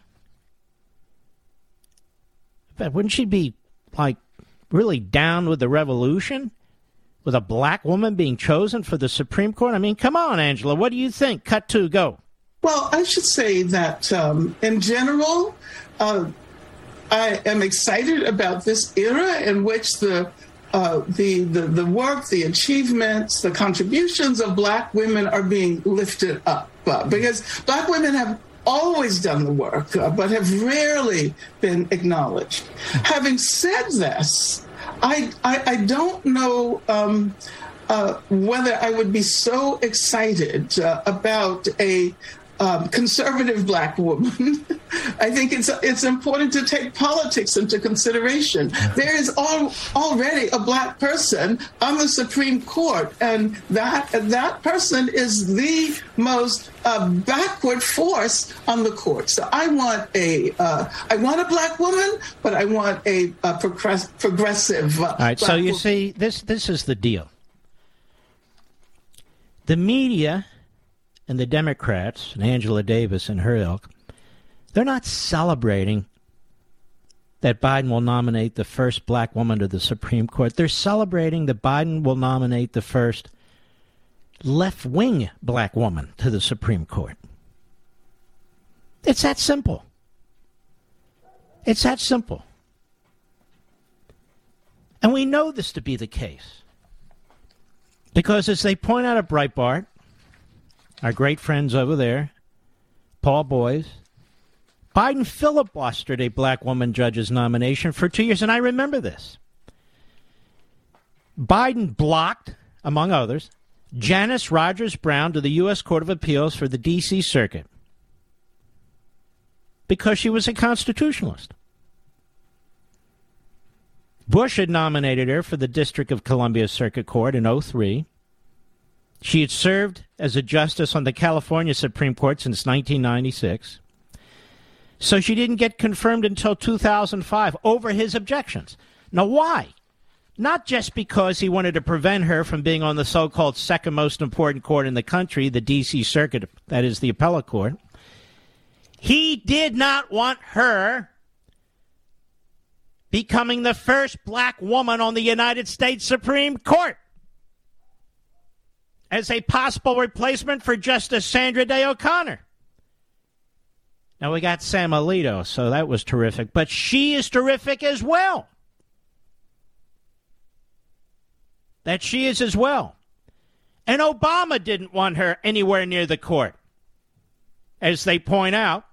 but wouldn't she be, like, really down with the revolution? With a black woman being chosen for the Supreme Court? I mean, come on, Angela. What do you think? Cut to, go. Well, I should say that in general, I am excited about this era in which the work, the achievements, the contributions of black women are being lifted up. Because black women have always done the work, but have rarely been acknowledged. Having said this, I don't know whether I would be so excited about a conservative black woman. I think it's important to take politics into consideration. There is already a black person on the Supreme Court, and that person is the most backward force on the court. So I want a black woman, but I want a progressive. All right. So you see, this is the deal. The media and the Democrats and Angela Davis and her ilk, they're not celebrating that Biden will nominate the first black woman to the Supreme Court. They're celebrating that Biden will nominate the first left-wing black woman to the Supreme Court. It's that simple. It's that simple. And we know this to be the case. Because as they point out at Breitbart, our great friends over there, Paul Boyes, Biden filibustered a black woman judge's nomination for 2 years, and I remember this. Biden blocked, among others, Janice Rogers Brown to the U.S. Court of Appeals for the D.C. Circuit because she was a constitutionalist. Bush had nominated her for the District of Columbia Circuit Court in 2003. She had served as a justice on the California Supreme Court since 1996. So she didn't get confirmed until 2005 over his objections. Now, why? Not just because he wanted to prevent her from being on the so-called second most important court in the country, the D.C. Circuit, that is the appellate court. He did not want her becoming the first black woman on the United States Supreme Court as a possible replacement for Justice Sandra Day O'Connor. Now, we got Sam Alito, so that was terrific. But she is terrific as well. That she is as well. And Obama didn't want her anywhere near the court, as they point out.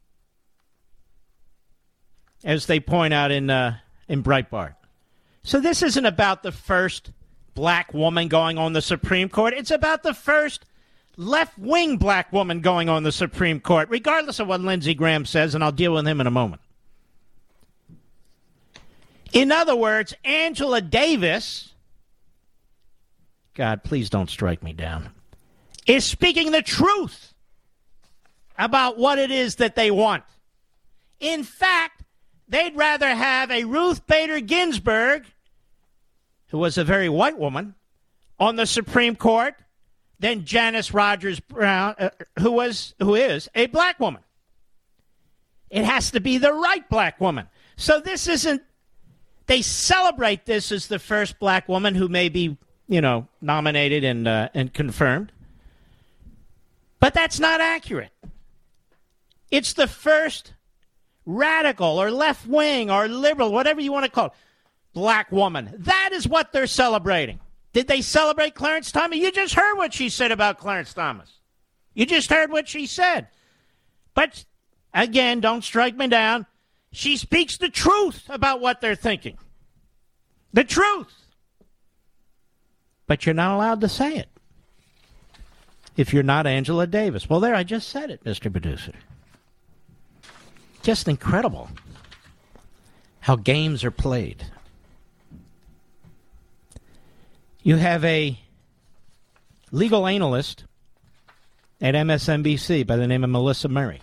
As they point out in Breitbart. So this isn't about the first black woman going on the Supreme Court. It's about the first left-wing black woman going on the Supreme Court, regardless of what Lindsey Graham says, and I'll deal with him in a moment. In other words, Angela Davis, God, please don't strike me down, is speaking the truth about what it is that they want. In fact, they'd rather have a Ruth Bader Ginsburg, who was a very white woman, on the Supreme Court than Janice Rogers Brown, who is a black woman. It has to be the right black woman. So this isn't, they celebrate this as the first black woman who may be, nominated and confirmed. But that's not accurate. It's the first radical or left wing or liberal, whatever you want to call it, black woman. That is what they're celebrating. Did they celebrate Clarence Thomas? You just heard what she said about Clarence Thomas. You just heard what she said. But, again, don't strike me down. She speaks the truth about what they're thinking. The truth. But you're not allowed to say it if you're not Angela Davis. Well, there, I just said it, Mr. Producer. Just incredible how games are played. You have a legal analyst at MSNBC by the name of Melissa Murray.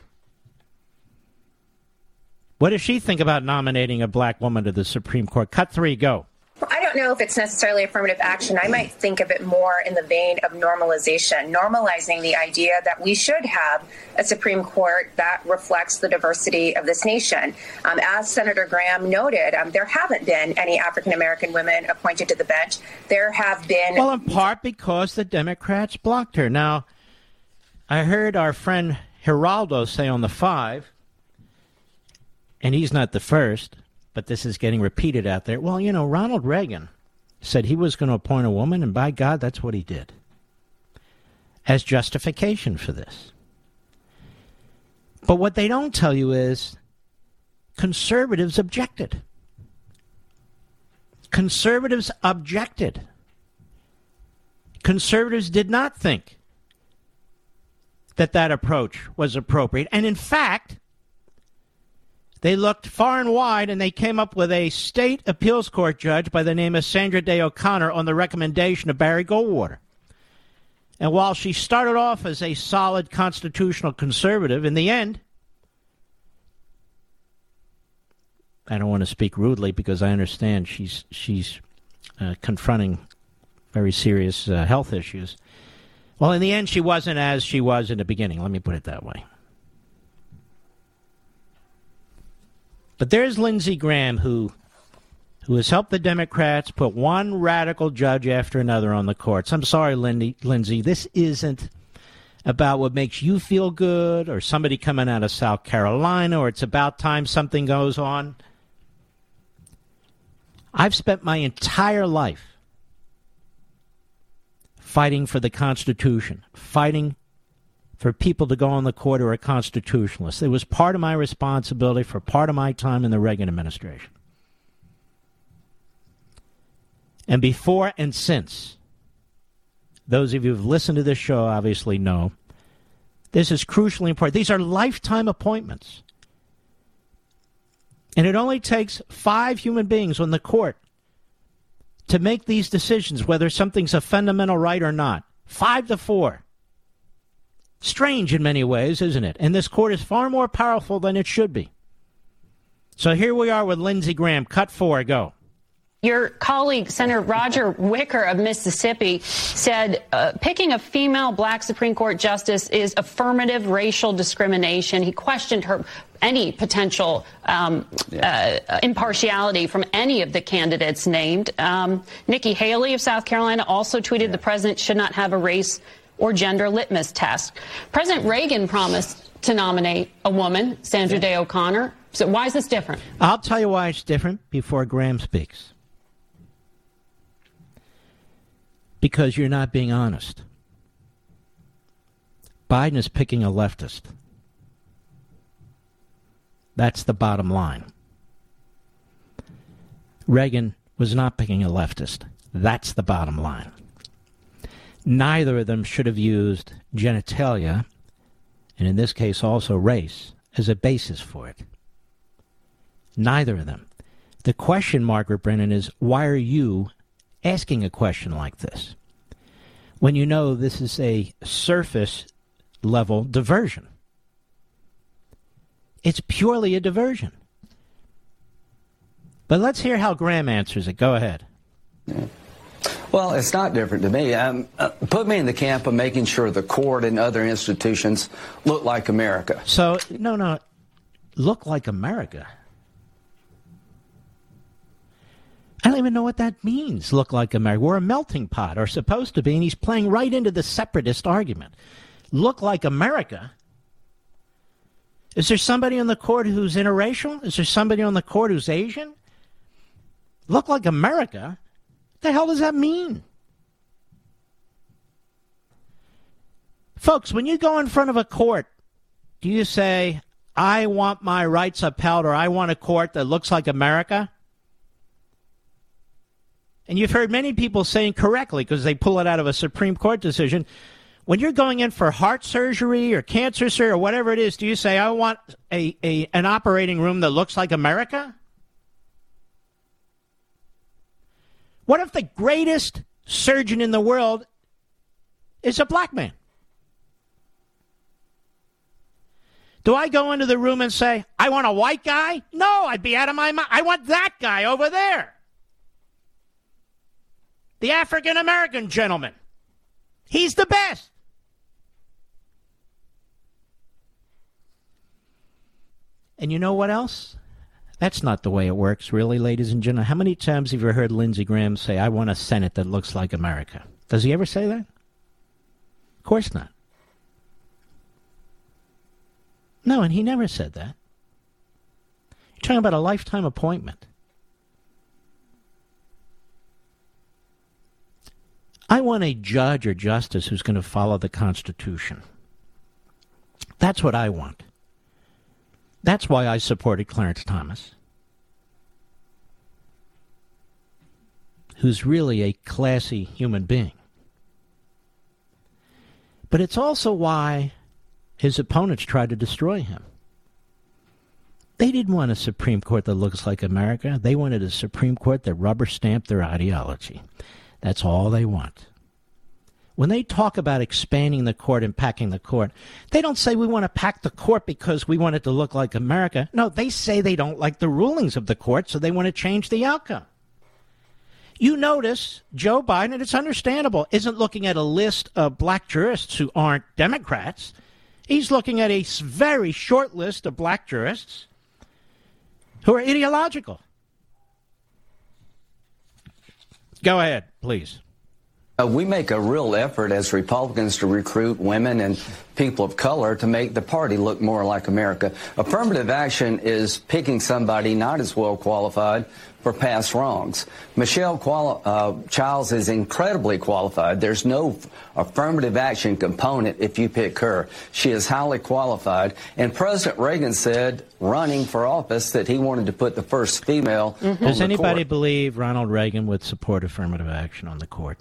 What does she think about nominating a black woman to the Supreme Court? Cut 3, go. I don't know if it's necessarily affirmative action. I might think of it more in the vein of normalization, normalizing the idea that we should have a Supreme Court that reflects the diversity of this nation. As Senator Graham noted, there haven't been any African-American women appointed to the bench. There have been... Well, in part because the Democrats blocked her. Now, I heard our friend Geraldo say on the 5, and he's not the first, but this is getting repeated out there. Well, Ronald Reagan said he was going to appoint a woman, and by God, that's what he did. As justification for this. But what they don't tell you is conservatives objected. Conservatives objected. Conservatives did not think that approach was appropriate. And in fact, they looked far and wide, and they came up with a state appeals court judge by the name of Sandra Day O'Connor on the recommendation of Barry Goldwater. And while she started off as a solid constitutional conservative, in the end, I don't want to speak rudely because I understand she's confronting very serious health issues. Well, in the end, she wasn't as she was in the beginning. Let me put it that way. But there's Lindsey Graham, who has helped the Democrats put one radical judge after another on the courts. I'm sorry, Lindsey, this isn't about what makes you feel good or somebody coming out of South Carolina, or it's about time something goes on. I've spent my entire life fighting for the Constitution, fighting for people to go on the court who are constitutionalists. It was part of my responsibility for part of my time in the Reagan administration. And before and since, those of you who've listened to this show obviously know, this is crucially important. These are lifetime appointments. And it only takes 5 human beings on the court to make these decisions, whether something's a fundamental right or not. 5-4. Strange in many ways, isn't it? And this court is far more powerful than it should be. So here we are with Lindsey Graham. Cut 4, go. Your colleague, Senator Roger Wicker of Mississippi, said picking a female black Supreme Court justice is affirmative racial discrimination. He questioned any potential impartiality from any of the candidates named. Nikki Haley of South Carolina also tweeted the president should not have a race or gender litmus test. President Reagan promised to nominate a woman, Sandra Day O'Connor. So why is this different? I'll tell you why it's different before Graham speaks. Because you're not being honest. Biden is picking a leftist. That's the bottom line. Reagan was not picking a leftist. That's the bottom line. Neither of them should have used genitalia, and in this case also race, as a basis for it. Neither of them. The question, Margaret Brennan, is why are you asking a question like this when you know this is a surface-level diversion? It's purely a diversion. But let's hear how Graham answers it. Go ahead. Yeah. Well, it's not different to me. Put me in the camp of making sure the court and other institutions look like America. So, no. look like America. I don't even know what that means, look like America. We're a melting pot, or supposed to be, and he's playing right into the separatist argument. Look like America? Is there somebody on the court who's interracial? Is there somebody on the court who's Asian? Look like America? What the hell does that mean? Folks, when you go in front of a court, do you say, I want my rights upheld, or I want a court that looks like America? And you've heard many people saying correctly, because they pull it out of a Supreme Court decision, when you're going in for heart surgery or cancer surgery or whatever it is, do you say, I want an operating room that looks like America? What if the greatest surgeon in the world is a black man? Do I go into the room and say, I want a white guy? No, I'd be out of my mind. I want that guy over there. The African-American gentleman. He's the best. And you know what else? That's not the way it works, really, ladies and gentlemen. How many times have you heard Lindsey Graham say, I want a Senate that looks like America? Does he ever say that? Of course not. No, and he never said that. You're talking about a lifetime appointment. I want a judge or justice who's going to follow the Constitution. That's what I want. That's why I supported Clarence Thomas, who's really a classy human being. But it's also why his opponents tried to destroy him. They didn't want a Supreme Court that looks like America. They wanted a Supreme Court that rubber-stamped their ideology. That's all they want. When they talk about expanding the court and packing the court, they don't say we want to pack the court because we want it to look like America. No, they say they don't like the rulings of the court, so they want to change the outcome. You notice Joe Biden, and it's understandable, isn't looking at a list of black jurists who aren't Democrats. He's looking at a very short list of black jurists who are ideological. Go ahead, please. We make a real effort as Republicans to recruit women and people of color to make the party look more like America. Affirmative action is picking somebody not as well qualified for past wrongs. Michelle Childs is incredibly qualified. There's no affirmative action component if you pick her. She is highly qualified. And President Reagan said, running for office, that he wanted to put the first female on the court. Does anybody believe Ronald Reagan would support affirmative action on the court?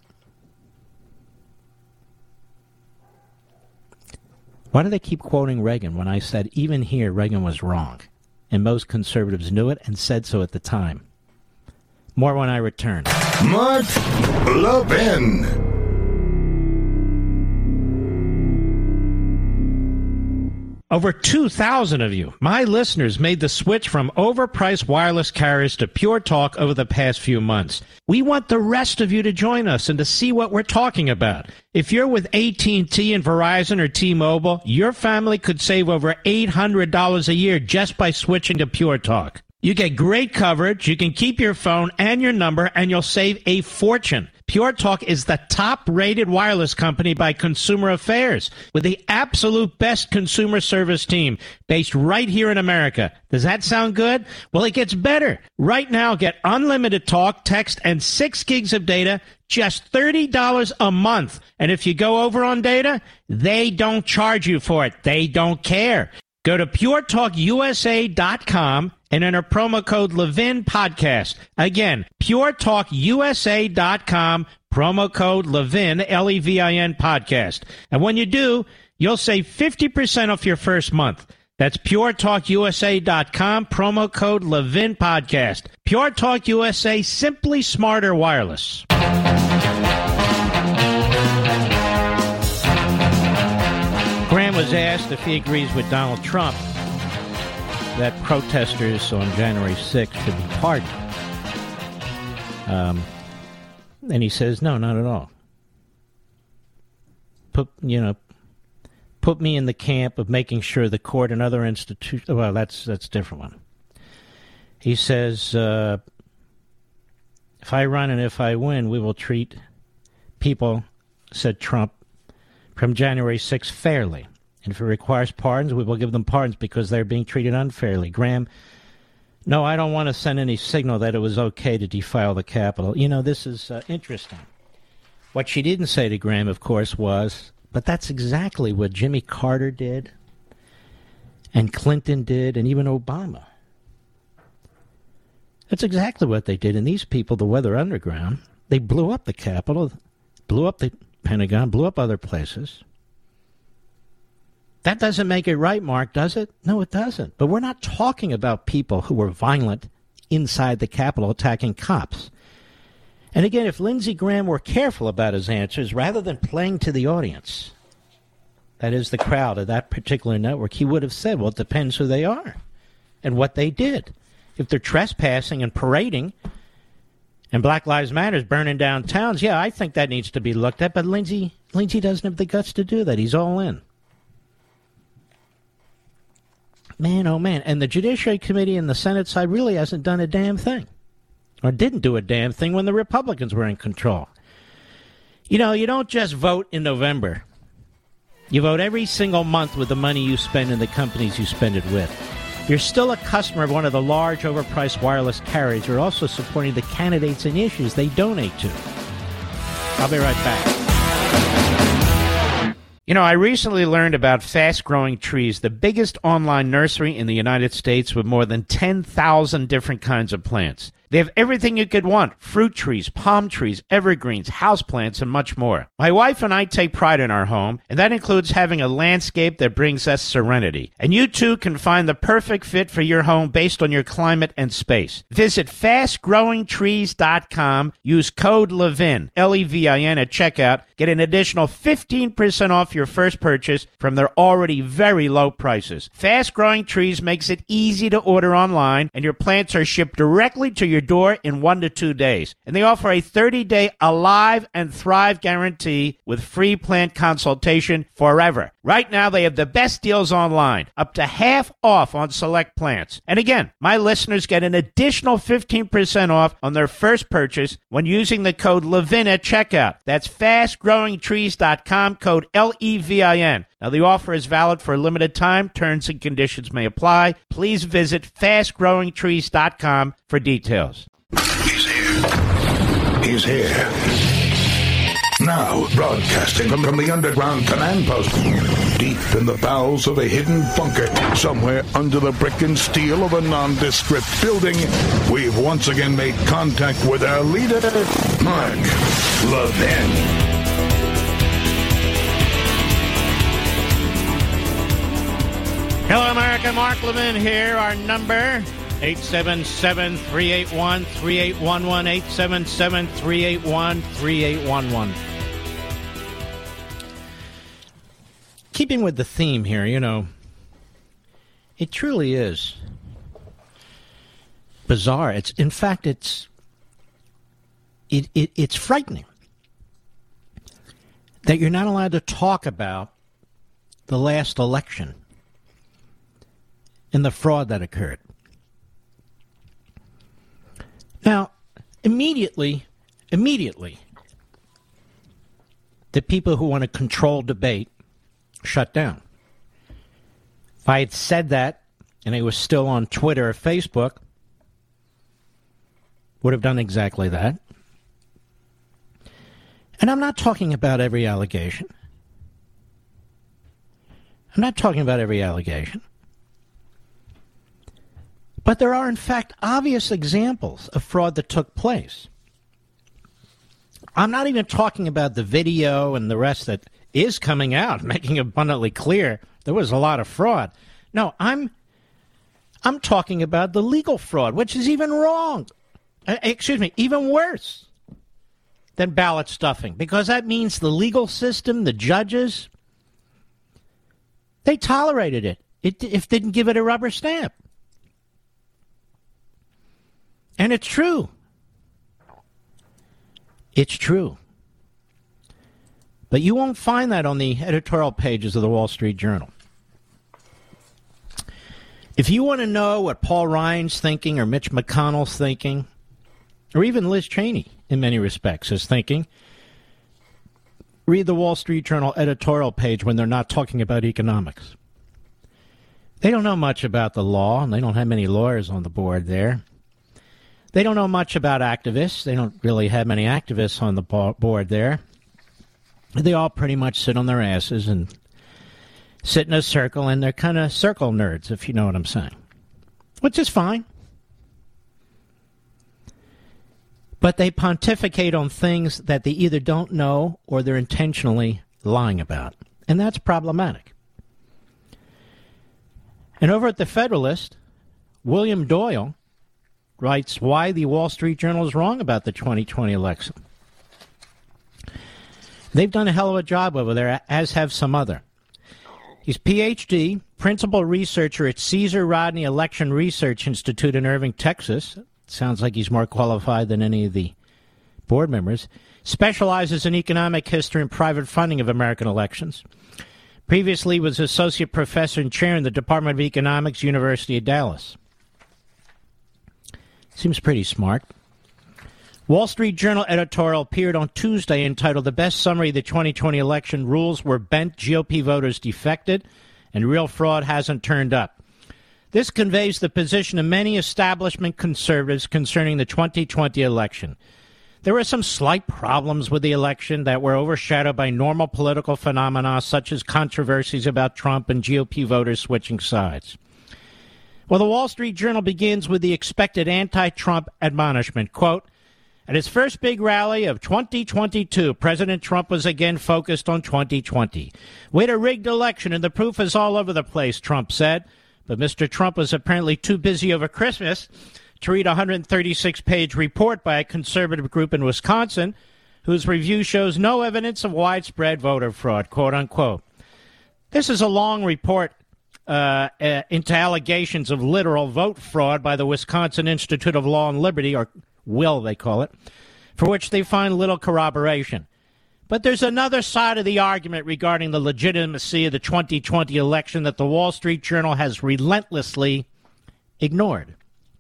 Why do they keep quoting Reagan when I said even here Reagan was wrong? And most conservatives knew it and said so at the time. More when I return. Mark Levin. Over 2,000 of you, my listeners, made the switch from overpriced wireless carriers to Pure Talk over the past few months. We want the rest of you to join us and to see what we're talking about. If you're with AT&T and Verizon or T-Mobile, your family could save over $800 a year just by switching to Pure Talk. You get great coverage, you can keep your phone and your number, and you'll save a fortune. Pure Talk is the top-rated wireless company by Consumer Affairs, with the absolute best consumer service team based right here in America. Does that sound good? Well, it gets better. Right now, get unlimited talk, text, and 6 gigs of data, just $30 a month. And if you go over on data, they don't charge you for it. They don't care. Go to puretalkusa.com and enter promo code Levin Podcast. Again, puretalkusa.com, promo code Levin, Levin Podcast. And when you do, you'll save 50% off your first month. That's puretalkusa.com, promo code Levin Podcast. Pure Talk USA, simply smarter wireless. Graham was asked if he agrees with Donald Trump that protesters on January 6th should be pardoned. And he says, no, not at all. put me in the camp of making sure the court and other institutions... Well, that's a different one. He says, if I run and if I win, we will treat people, said Trump, from January 6th fairly. And if it requires pardons, we will give them pardons because they're being treated unfairly. Graham, no, I don't want to send any signal that it was okay to defile the Capitol. You know, this is interesting. What she didn't say to Graham, of course, was, but that's exactly what Jimmy Carter did, and Clinton did, and even Obama. That's exactly what they did. And these people, the Weather Underground, they blew up the Capitol, blew up the Pentagon, blew up other places. That doesn't make it right, Mark, does it? No, it doesn't. But we're not talking about people who were violent inside the Capitol attacking cops. And again, if Lindsey Graham were careful about his answers, rather than playing to the audience, that is the crowd of that particular network, he would have said, well, it depends who they are and what they did. If they're trespassing and parading and Black Lives Matter is burning down towns, yeah, I think that needs to be looked at. But Lindsey doesn't have the guts to do that. He's all in. Man, oh man. And the Judiciary Committee and the Senate side really hasn't done a damn thing. Or didn't do a damn thing when the Republicans were in control. You know, you don't just vote in November. You vote every single month with the money you spend and the companies you spend it with. You're still a customer of one of the large, overpriced wireless carriers. You're also supporting the candidates and issues they donate to. I'll be right back. You know, I recently learned about Fast Growing Trees, the biggest online nursery in the United States with more than 10,000 different kinds of plants. They have everything you could want: fruit trees, palm trees, evergreens, houseplants, and much more. My wife and I take pride in our home, and that includes having a landscape that brings us serenity. And you too can find the perfect fit for your home based on your climate and space. Visit fastgrowingtrees.com. Use code LEVIN, L-E-V-I-N, at checkout. Get an additional 15% off your first purchase from their already very low prices. Fast Growing Trees makes it easy to order online, and your plants are shipped directly to your door in 1 to 2 days. And they offer a 30-day Alive and Thrive guarantee with free plant consultation forever. Right now, they have the best deals online, up to half off on select plants. And again, my listeners get an additional 15% off on their first purchase when using the code LEVIN at checkout. That's fastgrowingtrees.com, code LEVIN. Now, the offer is valid for a limited time. Terms and conditions may apply. Please visit fastgrowingtrees.com for details. He's here. He's here. Now, broadcasting from the underground command post, deep in the bowels of a hidden bunker, somewhere under the brick and steel of a nondescript building, we've once again made contact with our leader, Mark Levin. Hello, America. Mark Levin here. Our number, 877-381-3811, 877-381-3811. Keeping with the theme here, you know, it truly is bizarre. It's frightening that you're not allowed to talk about the last election and the fraud that occurred. Now, immediately, the people who want to control debate shut down. If I had said that and I was still on Twitter or Facebook, would have done exactly that. And I'm not talking about every allegation. But there are, in fact, obvious examples of fraud that took place. I'm not even talking about the video and the rest that is coming out, making abundantly clear there was a lot of fraud. No, I'm talking about the legal fraud, which is even wrong. Even worse than ballot stuffing, because that means the legal system, the judges, they tolerated it. It didn't give it a rubber stamp. And it's true. It's true. But you won't find that on the editorial pages of the Wall Street Journal. If you want to know what Paul Ryan's thinking or Mitch McConnell's thinking, or even Liz Cheney, in many respects, is thinking, read the Wall Street Journal editorial page when they're not talking about economics. They don't know much about the law, and they don't have many lawyers on the board there. They don't know much about activists. They don't really have many activists on the board there. They all pretty much sit on their asses and sit in a circle, and they're kind of circle nerds, if you know what I'm saying, which is fine. But they pontificate on things that they either don't know or they're intentionally lying about, and that's problematic. And over at the Federalist, William Doyle writes why the Wall Street Journal is wrong about the 2020 election. They've done a hell of a job over there, as have some other. He's Ph.D., principal researcher at Caesar Rodney Election Research Institute in Irving, Texas. Sounds like he's more qualified than any of the board members. Specializes in economic history and private funding of American elections. Previously was associate professor and chair in the Department of Economics, University of Dallas. Seems pretty smart. Wall Street Journal editorial appeared on Tuesday entitled "The Best Summary of the 2020 Election Rules Were Bent, GOP Voters Defected, and Real Fraud Hasn't Turned Up." This conveys the position of many establishment conservatives concerning the 2020 election. There were some slight problems with the election that were overshadowed by normal political phenomena such as controversies about Trump and GOP voters switching sides. Well, the Wall Street Journal begins with the expected anti-Trump admonishment, quote, "At his first big rally of 2022, President Trump was again focused on 2020. We had a rigged election and the proof is all over the place," Trump said. But Mr. Trump was apparently too busy over Christmas to read a 136-page report by a conservative group in Wisconsin whose review shows no evidence of widespread voter fraud, quote unquote. This is a long report into allegations of literal vote fraud by the Wisconsin Institute of Law and Liberty, or WILL they call it, for which they find little corroboration. But there's another side of the argument regarding the legitimacy of the 2020 election that the Wall Street Journal has relentlessly ignored.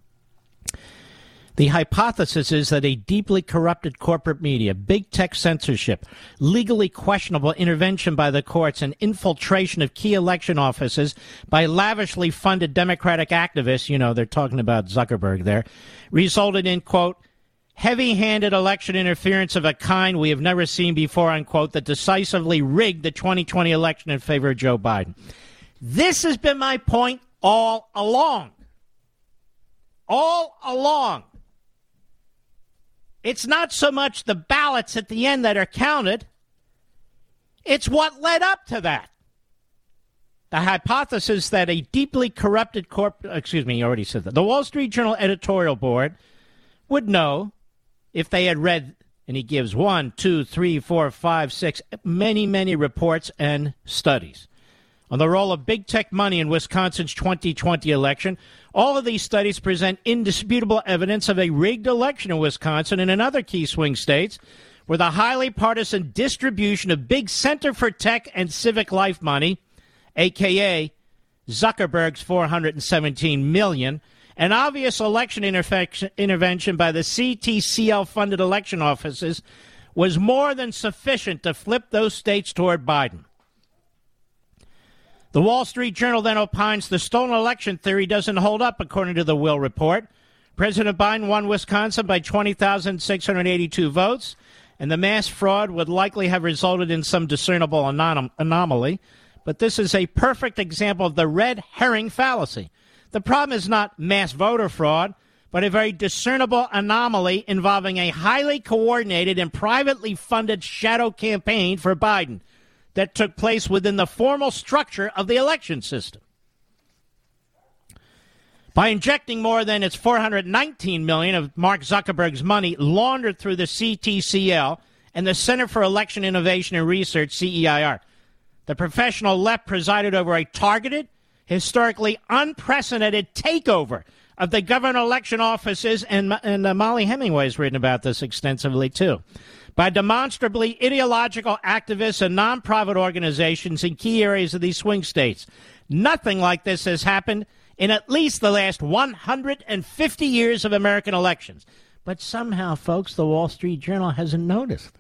The hypothesis is that a deeply corrupted corporate media, big tech censorship, legally questionable intervention by the courts, and infiltration of key election offices by lavishly funded Democratic activists, you know, they're talking about Zuckerberg there, resulted in, quote, "heavy-handed election interference of a kind we have never seen before," unquote, that decisively rigged the 2020 election in favor of Joe Biden. This has been my point all along. All along. It's not so much the ballots at the end that are counted. It's what led up to that. The hypothesis that a deeply corrupted you already said that. The Wall Street Journal editorial board would know if they had read, and he gives 1, 2, 3, 4, 5, 6, many reports and studies on the role of big tech money in Wisconsin's 2020 election. All of these studies present indisputable evidence of a rigged election in Wisconsin and in other key swing states where the highly partisan distribution of big Center for Tech and Civic Life money, a.k.a. Zuckerberg's $417 million, and obvious election intervention by the CTCL-funded election offices was more than sufficient to flip those states toward Biden. The Wall Street Journal then opines the stolen election theory doesn't hold up, according to the Will report. President Biden won Wisconsin by 20,682 votes, and the mass fraud would likely have resulted in some discernible anomaly. But this is a perfect example of the red herring fallacy. The problem is not mass voter fraud, but a very discernible anomaly involving a highly coordinated and privately funded shadow campaign for Biden that took place within the formal structure of the election system. By injecting more than its $419 million of Mark Zuckerberg's money laundered through the CTCL and the Center for Election Innovation and Research, CEIR, the professional left presided over a targeted, historically unprecedented takeover of the government election offices, and Molly Hemingway has written about this extensively, too. by demonstrably ideological activists and nonprofit organizations in key areas of these swing states. Nothing like this has happened in at least the last 150 years of American elections. But somehow, folks, the Wall Street Journal hasn't noticed.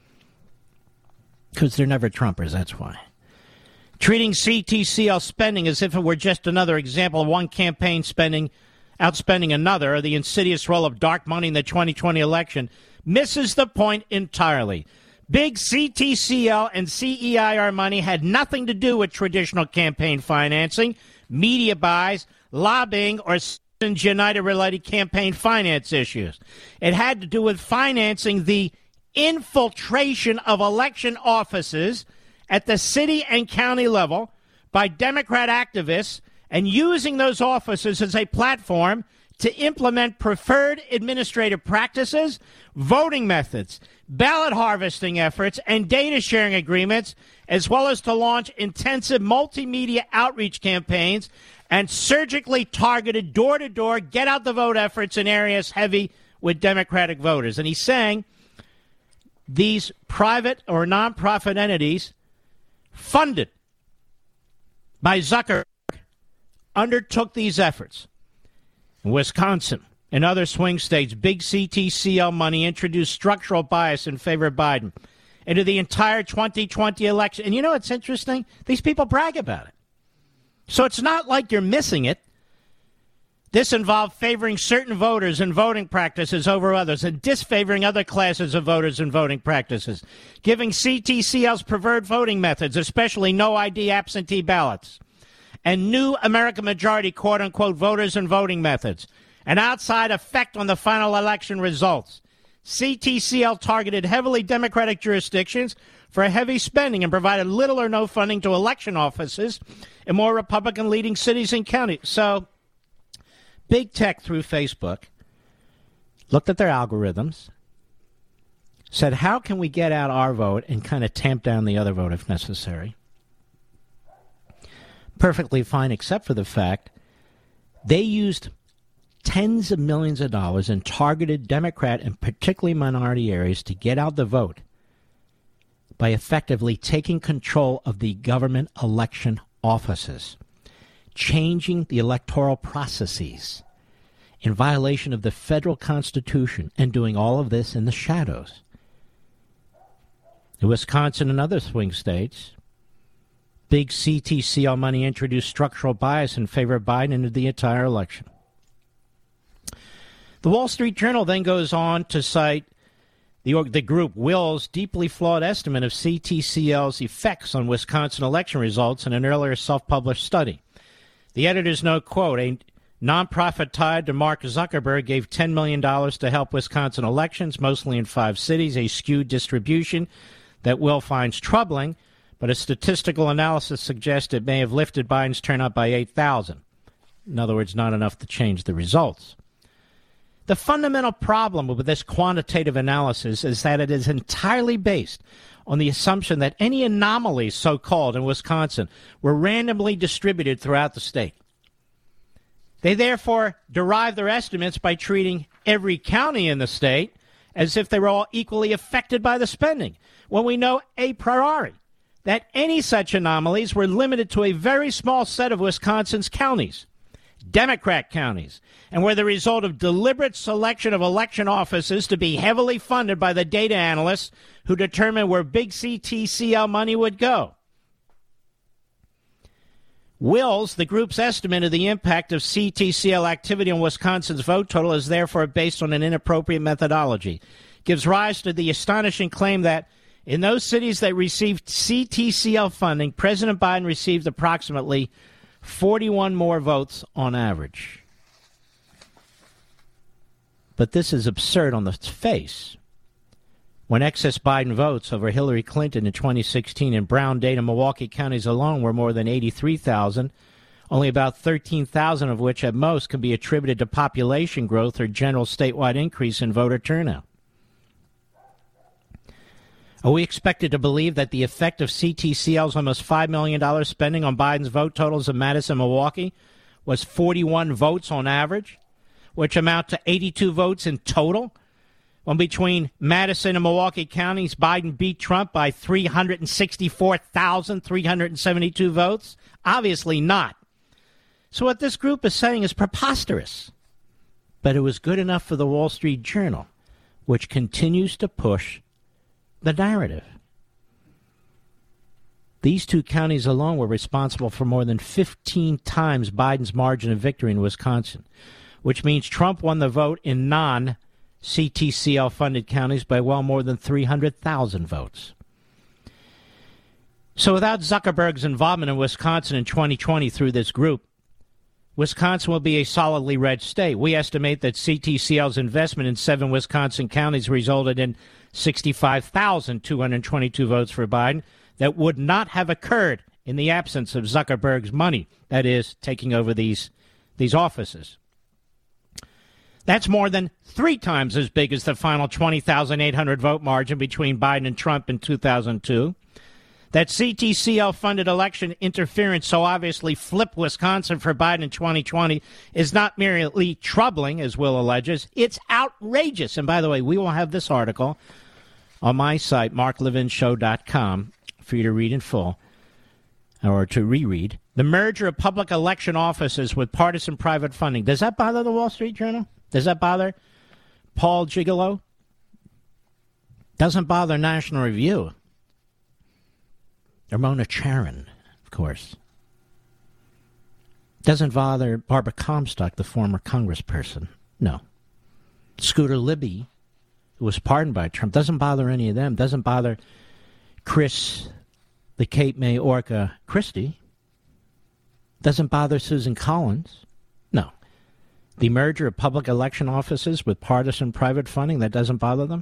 Because they're never Trumpers, that's why. Treating CTCL spending as if it were just another example of one campaign outspending another, or the insidious role of dark money in the 2020 election, misses the point entirely. Big CTCL and CEIR money had nothing to do with traditional campaign financing, media buys, lobbying, or Citizens United-related campaign finance issues. It had to do with financing the infiltration of election offices at the city and county level by Democrat activists and using those offices as a platform to implement preferred administrative practices, voting methods, ballot harvesting efforts, and data sharing agreements, as well as to launch intensive multimedia outreach campaigns and surgically targeted door-to-door get-out-the-vote efforts in areas heavy with Democratic voters. And he's saying these private or nonprofit entities funded by Zuckerberg undertook these efforts. In Wisconsin and other swing states, big CTCL money introduced structural bias in favor of Biden into the entire 2020 election. And you know what's interesting? These people brag about it. So it's not like you're missing it. This involved favoring certain voters and voting practices over others and disfavoring other classes of voters and voting practices, giving CTCL's preferred voting methods, especially no ID absentee ballots, and new American majority quote-unquote voters and voting methods, an outside effect on the final election results. CTCL targeted heavily Democratic jurisdictions for heavy spending and provided little or no funding to election offices in more Republican-leading cities and counties. So Big Tech, through Facebook, looked at their algorithms, said, how can we get out our vote and kind of tamp down the other vote if necessary? Perfectly fine, except for the fact they used tens of millions of dollars in targeted Democrat and particularly minority areas to get out the vote by effectively taking control of the government election offices, changing the electoral processes in violation of the federal Constitution, and doing all of this in the shadows. In Wisconsin and other swing states, big CTCL money introduced structural bias in favor of Biden into the entire election. The Wall Street Journal then goes on to cite the group Will's deeply flawed estimate of CTCL's effects on Wisconsin election results in an earlier self-published study. The editors note, quote, a nonprofit tied to Mark Zuckerberg gave $10 million to help Wisconsin elections, mostly in 5 cities, a skewed distribution that Will finds troubling, but a statistical analysis suggests it may have lifted Biden's turnout by 8,000. In other words, not enough to change the results. The fundamental problem with this quantitative analysis is that it is entirely based on the assumption that any anomalies, so-called, in Wisconsin were randomly distributed throughout the state. They therefore derive their estimates by treating every county in the state as if they were all equally affected by the spending, when we know a priori that any such anomalies were limited to a very small set of Wisconsin's counties, Democrat counties, and were the result of deliberate selection of election offices to be heavily funded by the data analysts who determined where big CTCL money would go. Will's, the group's estimate of the impact of CTCL activity on Wisconsin's vote total, is therefore based on an inappropriate methodology. Gives rise to the astonishing claim that in those cities that received CTCL funding, President Biden received approximately 41 more votes on average. But this is absurd on the face. When excess Biden votes over Hillary Clinton in 2016 in Brown-Dade and Milwaukee counties alone were more than 83,000, only about 13,000 of which at most can be attributed to population growth or general statewide increase in voter turnout. Are we expected to believe that the effect of CTCL's almost $5 million spending on Biden's vote totals in Madison and Milwaukee was 41 votes on average, which amount to 82 votes in total, When between Madison and Milwaukee counties, Biden beat Trump by 364,372 votes? Obviously not. So what this group is saying is preposterous. But it was good enough for the Wall Street Journal, which continues to push the narrative. These two counties alone were responsible for more than 15 times Biden's margin of victory in Wisconsin, which means Trump won the vote in non-CTCL-funded counties by well more than 300,000 votes. So without Zuckerberg's involvement in Wisconsin in 2020 through this group, Wisconsin will be a solidly red state. We estimate that CTCL's investment in 7 Wisconsin counties resulted in 65,222 votes for Biden that would not have occurred in the absence of Zuckerberg's money, that is, taking over these offices. That's more than 3 times as big as the final 20,800 vote margin between Biden and Trump in 2002. That CTCL-funded election interference so obviously flipped Wisconsin for Biden in 2020 is not merely troubling, as Will alleges. It's outrageous. And by the way, we will have this article on my site, marklevinshow.com, for you to read in full, or to reread. The merger of public election offices with partisan private funding. Does that bother the Wall Street Journal? Does that bother Paul Gigolo? Doesn't bother National Review. Or Mona Charen, of course. Doesn't bother Barbara Comstock, the former congressperson. No. Scooter Libby, who was pardoned by Trump, doesn't bother any of them. Doesn't bother Chris, the Cape May Orca Christie. Doesn't bother Susan Collins. No. The merger of public election offices with partisan private funding, that doesn't bother them?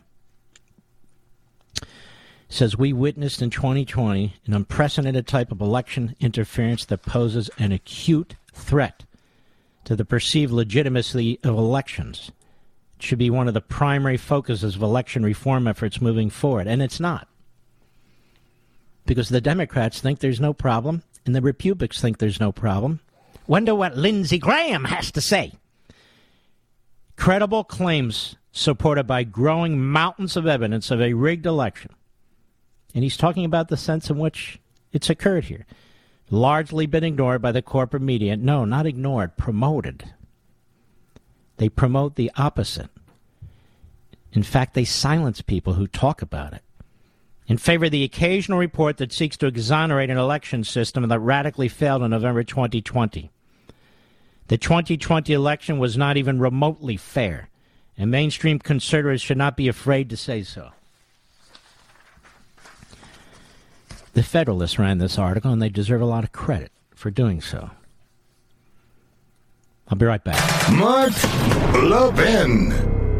Says we witnessed in 2020 an unprecedented type of election interference that poses an acute threat to the perceived legitimacy of elections. It should be one of the primary focuses of election reform efforts moving forward, and it's not. Because the Democrats think there's no problem, and the Republicans think there's no problem. Wonder what Lindsey Graham has to say. Credible claims supported by growing mountains of evidence of a rigged election. And he's talking about the sense in which it's occurred here. Largely been ignored by the corporate media. No, not ignored, promoted. They promote the opposite. In fact, they silence people who talk about it. In favor of the occasional report that seeks to exonerate an election system that radically failed in November 2020. The 2020 election was not even remotely fair, and mainstream conservatives should not be afraid to say so. The Federalists ran this article, and they deserve a lot of credit for doing so. I'll be right back. Mark Levin.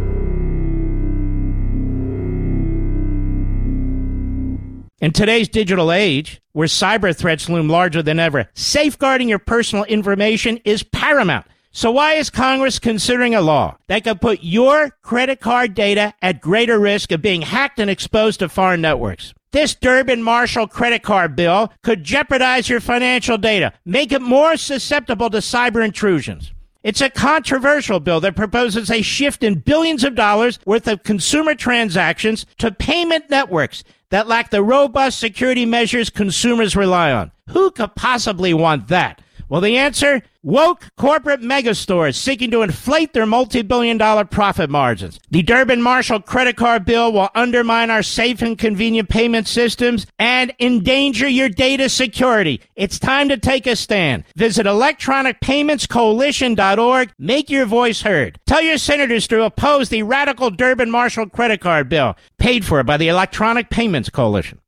In today's digital age, where cyber threats loom larger than ever, safeguarding your personal information is paramount. So why is Congress considering a law that could put your credit card data at greater risk of being hacked and exposed to foreign networks? This Durbin-Marshall credit card bill could jeopardize your financial data, make it more susceptible to cyber intrusions. It's a controversial bill that proposes a shift in billions of dollars worth of consumer transactions to payment networks that lack the robust security measures consumers rely on. Who could possibly want that? Well, the answer? Woke corporate megastores seeking to inflate their multi-billion-dollar profit margins. The Durbin-Marshall credit card bill will undermine our safe and convenient payment systems and endanger your data security. It's time to take a stand. Visit electronicpaymentscoalition.org. Make your voice heard. Tell your senators to oppose the radical Durbin-Marshall credit card bill, paid for by the Electronic Payments Coalition.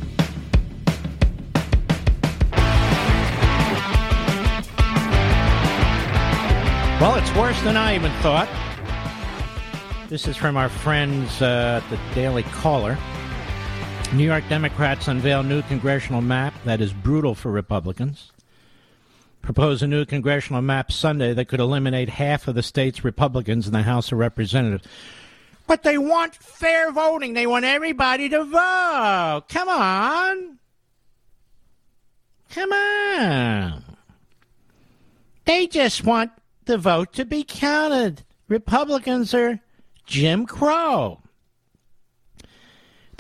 Well, it's worse than I even thought. This is from our friends at the Daily Caller. New York Democrats unveil new congressional map that is brutal for Republicans. Propose a new congressional map Sunday that could eliminate half of the state's Republicans in the House of Representatives. But they want fair voting. They want everybody to vote. Come on. Come on. They just want the vote to be counted. Republicans are Jim Crow.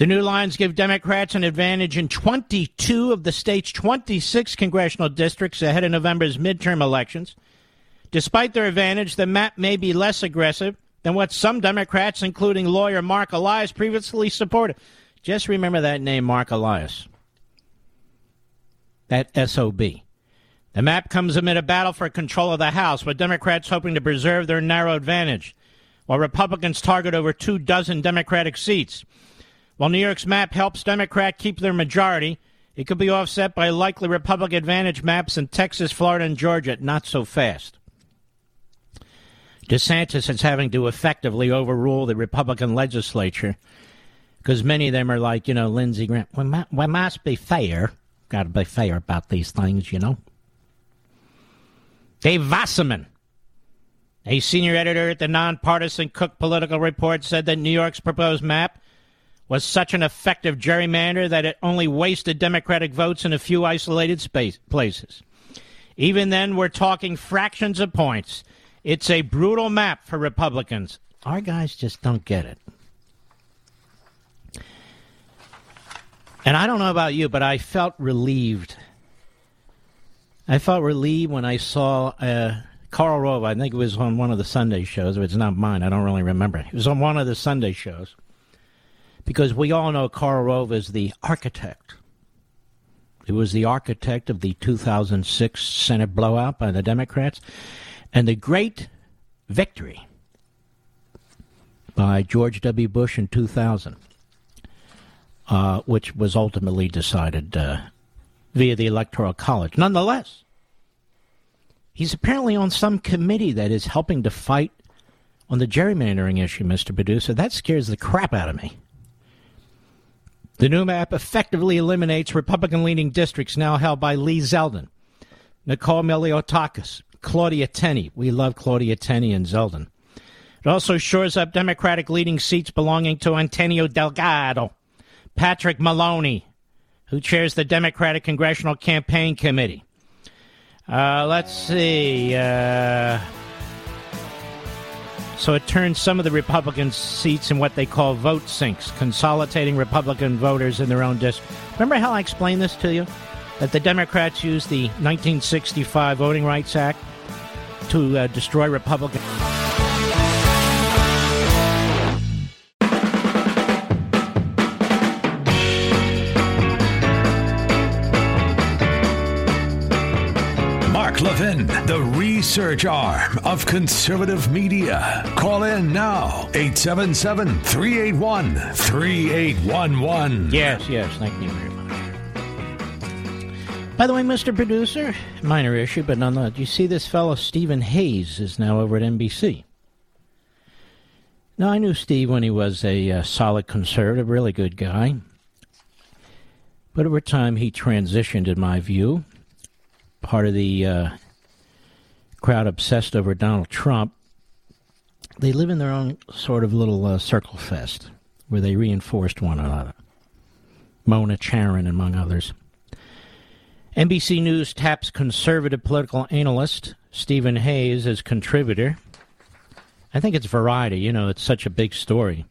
The new lines give Democrats an advantage in 22 of the state's 26 congressional districts ahead of November's midterm elections. Despite their advantage, the map may be less aggressive than what some Democrats, including lawyer Mark Elias, previously supported. Just remember that name, Mark Elias. That SOB. The map comes amid a battle for control of the House, with Democrats hoping to preserve their narrow advantage, while Republicans target over 24 Democratic seats. While New York's map helps Democrats keep their majority, it could be offset by likely Republican advantage maps in Texas, Florida, and Georgia. Not so fast. DeSantis is having to effectively overrule the Republican legislature because many of them are like, Lindsey Graham. We must be fair. Got to be fair about these things, Dave Wasserman, a senior editor at the nonpartisan Cook Political Report, said that New York's proposed map was such an effective gerrymander that it only wasted Democratic votes in a few isolated places. Even then, we're talking fractions of points. It's a brutal map for Republicans. Our guys just don't get it. And I don't know about you, but I felt relieved. I felt relieved when I saw Karl Rove. I think it was on one of the Sunday shows. It's not mine. I don't really remember. It was on one of the Sunday shows. Because we all know Karl Rove is the architect. He was the architect of the 2006 Senate blowout by the Democrats and the great victory by George W. Bush in 2000, which was ultimately decided via the Electoral College. Nonetheless, he's apparently on some committee that is helping to fight on the gerrymandering issue, Mr. Producer. That scares the crap out of me. The new map effectively eliminates Republican-leaning districts now held by Lee Zeldin, Nicole Miliotakis, Claudia Tenney. We love Claudia Tenney and Zeldin. It also shores up Democratic-leading seats belonging to Antonio Delgado, Patrick Maloney, who chairs the Democratic Congressional Campaign Committee. Let's see. So it turns some of the Republican seats in what they call vote sinks, consolidating Republican voters in their own district. Remember how I explained this to you? That the Democrats used the 1965 Voting Rights Act to destroy Republican... Levin, the research arm of conservative media. Call in now, 877-381-3811. Yes, thank you very much. By the way, Mr. Producer, minor issue, but nonetheless, you see this fellow Stephen Hayes is now over at NBC. Now, I knew Steve when he was a solid conservative, really good guy. But over time, he transitioned, in my view. Part of the crowd obsessed over Donald Trump, they live in their own sort of little circle fest where they reinforced one another. Mona Charen, among others. NBC News taps conservative political analyst Stephen Hayes as contributor. I think it's Variety. It's such a big story.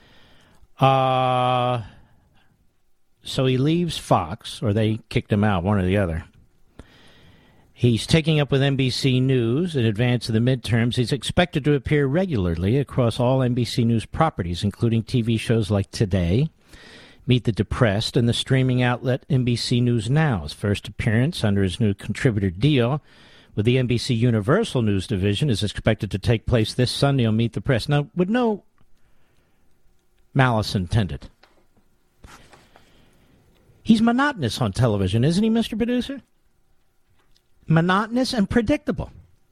So he leaves Fox, or they kicked him out, one or the other. He's taking up with NBC News in advance of the midterms. He's expected to appear regularly across all NBC News properties, including TV shows like Today, Meet the Depressed, and the streaming outlet NBC News Now. His first appearance under his new contributor deal with the NBC Universal News division is expected to take place this Sunday on Meet the Press. Now, with no malice intended. He's monotonous on television, isn't he, Mr. Producer? Monotonous and predictable.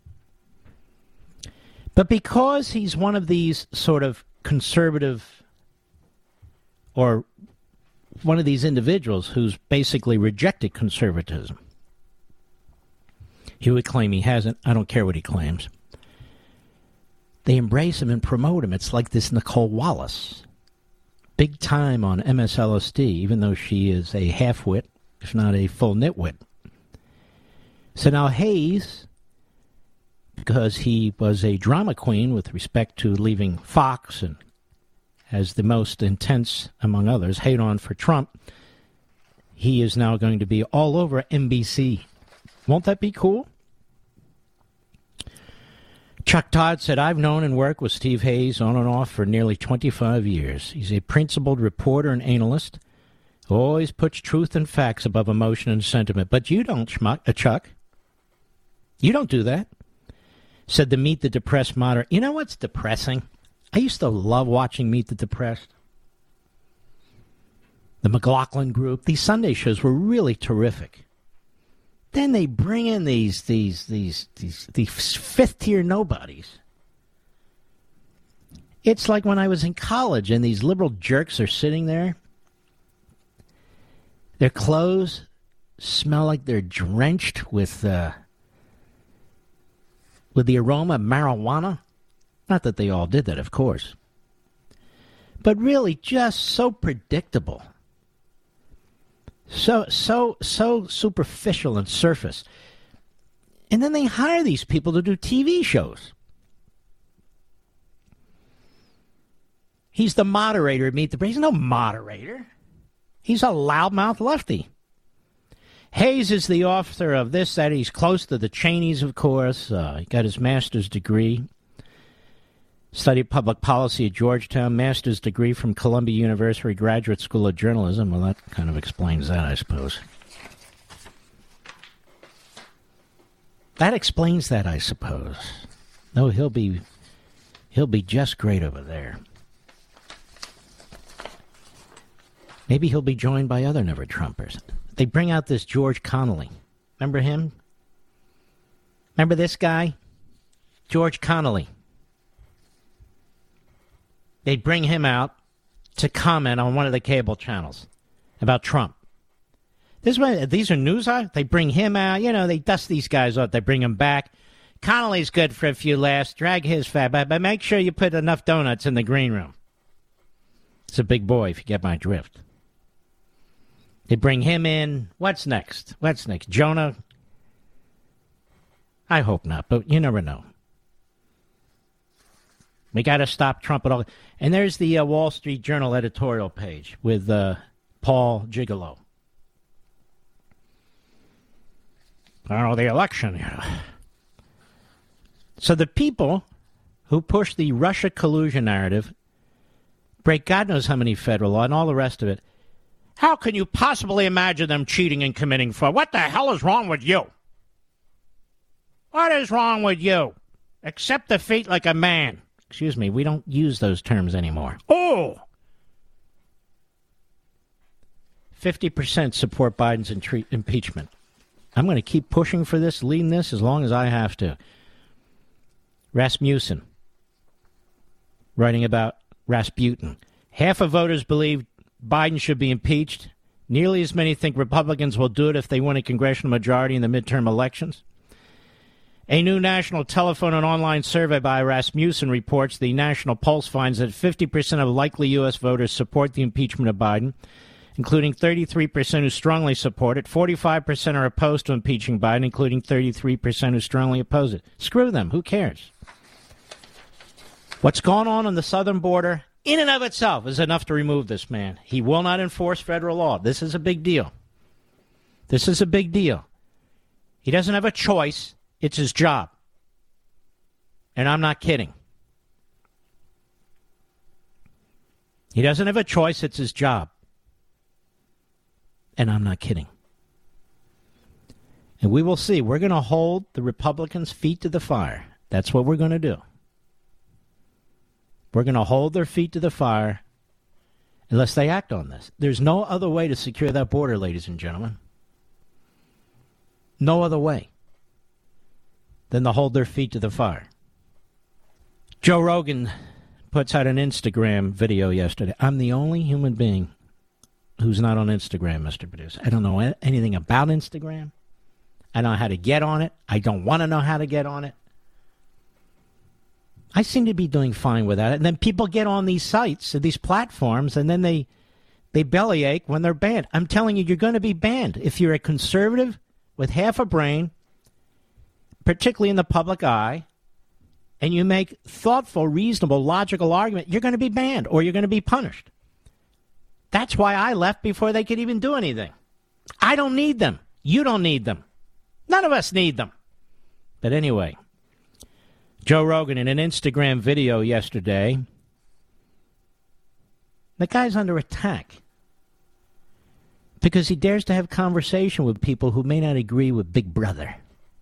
But because he's one of these sort of conservative, or one of these individuals who's basically rejected conservatism, he would claim he hasn't. I don't care what he claims. They embrace him and promote him. It's like this Nicole Wallace. Big time on MSLSD, even though she is a half-wit, if not a full nitwit. So now Hayes, because he was a drama queen with respect to leaving Fox and has the most intense, among others, hate on for Trump. He is now going to be all over NBC. Won't that be cool? Chuck Todd said, I've known and worked with Steve Hayes on and off for nearly 25 years. He's a principled reporter and analyst who always puts truth and facts above emotion and sentiment. But you don't, Chuck. You don't do that. Said the Meet the Depressed moderator. You know what's depressing? I used to love watching Meet the Depressed. The McLaughlin Group. These Sunday shows were really terrific. Then they bring in these fifth-tier nobodies. It's like when I was in college and these liberal jerks are sitting there. Their clothes smell like they're drenched with the aroma of marijuana. Not that they all did that, of course. But really just so predictable. So superficial and surface. And then they hire these people to do TV shows. He's the moderator at Meet the Press. He's no moderator. He's a loudmouth lefty. Hayes is the author of this, that. He's close to the Cheneys, of course. He got his master's degree. Studied public policy at Georgetown, master's degree from Columbia University Graduate School of Journalism. Well, that kind of explains that, I suppose. That explains that, I suppose. No, he'll be just great over there. Maybe he'll be joined by other never-Trumpers. They bring out this George Connolly. Remember him? Remember this guy? George Connolly. They bring him out to comment on one of the cable channels about Trump. These are news items. They bring him out. You know, they dust these guys up. They bring him back. Connolly's good for a few laughs. Drag his fat, but make sure you put enough donuts in the green room. It's a big boy, if you get my drift. They bring him in. What's next? Jonah? I hope not, but you never know. We got to stop Trump at all. And there's the Wall Street Journal editorial page with Paul Gigolo. The election. Yeah. So the people who push the Russia collusion narrative break God knows how many federal law and all the rest of it. How can you possibly imagine them cheating and committing fraud? What the hell is wrong with you? What is wrong with you? Accept defeat like a man. Excuse me, we don't use those terms anymore. Oh! 50% support Biden's impeachment. I'm going to keep pushing for this, leading this as long as I have to. Rasmussen, writing about Rasputin. Half of voters believe Biden should be impeached. Nearly as many think Republicans will do it if they win a congressional majority in the midterm elections. A new national telephone and online survey by Rasmussen reports the National Pulse finds that 50% of likely U.S. voters support the impeachment of Biden, including 33% who strongly support it. 45% are opposed to impeaching Biden, including 33% who strongly oppose it. Screw them. Who cares? What's going on the southern border, in and of itself, is enough to remove this man. He will not enforce federal law. This is a big deal. This is a big deal. He doesn't have a choice. It's his job. And I'm not kidding. He doesn't have a choice. It's his job. And I'm not kidding. And we will see. We're going to hold the Republicans' feet to the fire. That's what we're going to do. We're going to hold their feet to the fire unless they act on this. There's no other way to secure that border, ladies and gentlemen. No other way than to hold their feet to the fire. Joe Rogan puts out an Instagram video yesterday. I'm the only human being who's not on Instagram, Mr. Producer. I don't know anything about Instagram. I don't know how to get on it. I don't want to know how to get on it. I seem to be doing fine with that. And then people get on these sites, these platforms, and then they bellyache when they're banned. I'm telling you, you're going to be banned. If you're a conservative with half a brain, particularly in the public eye, and you make thoughtful, reasonable, logical argument, you're going to be banned or you're going to be punished. That's why I left before they could even do anything. I don't need them. You don't need them. None of us need them. But anyway, Joe Rogan in an Instagram video yesterday, the guy's under attack because he dares to have conversation with people who may not agree with Big Brother.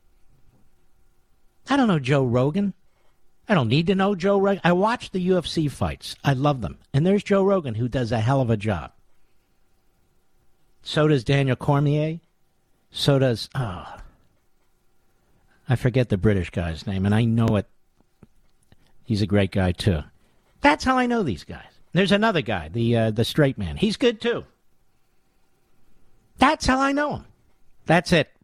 I don't know Joe Rogan. I don't need to know Joe Rogan. I watch the UFC fights. I love them. And there's Joe Rogan, who does a hell of a job. So does Daniel Cormier. So does, I forget the British guy's name, and I know it. He's a great guy, too. That's how I know these guys. There's another guy, the straight man. He's good, too. That's how I know him. That's it.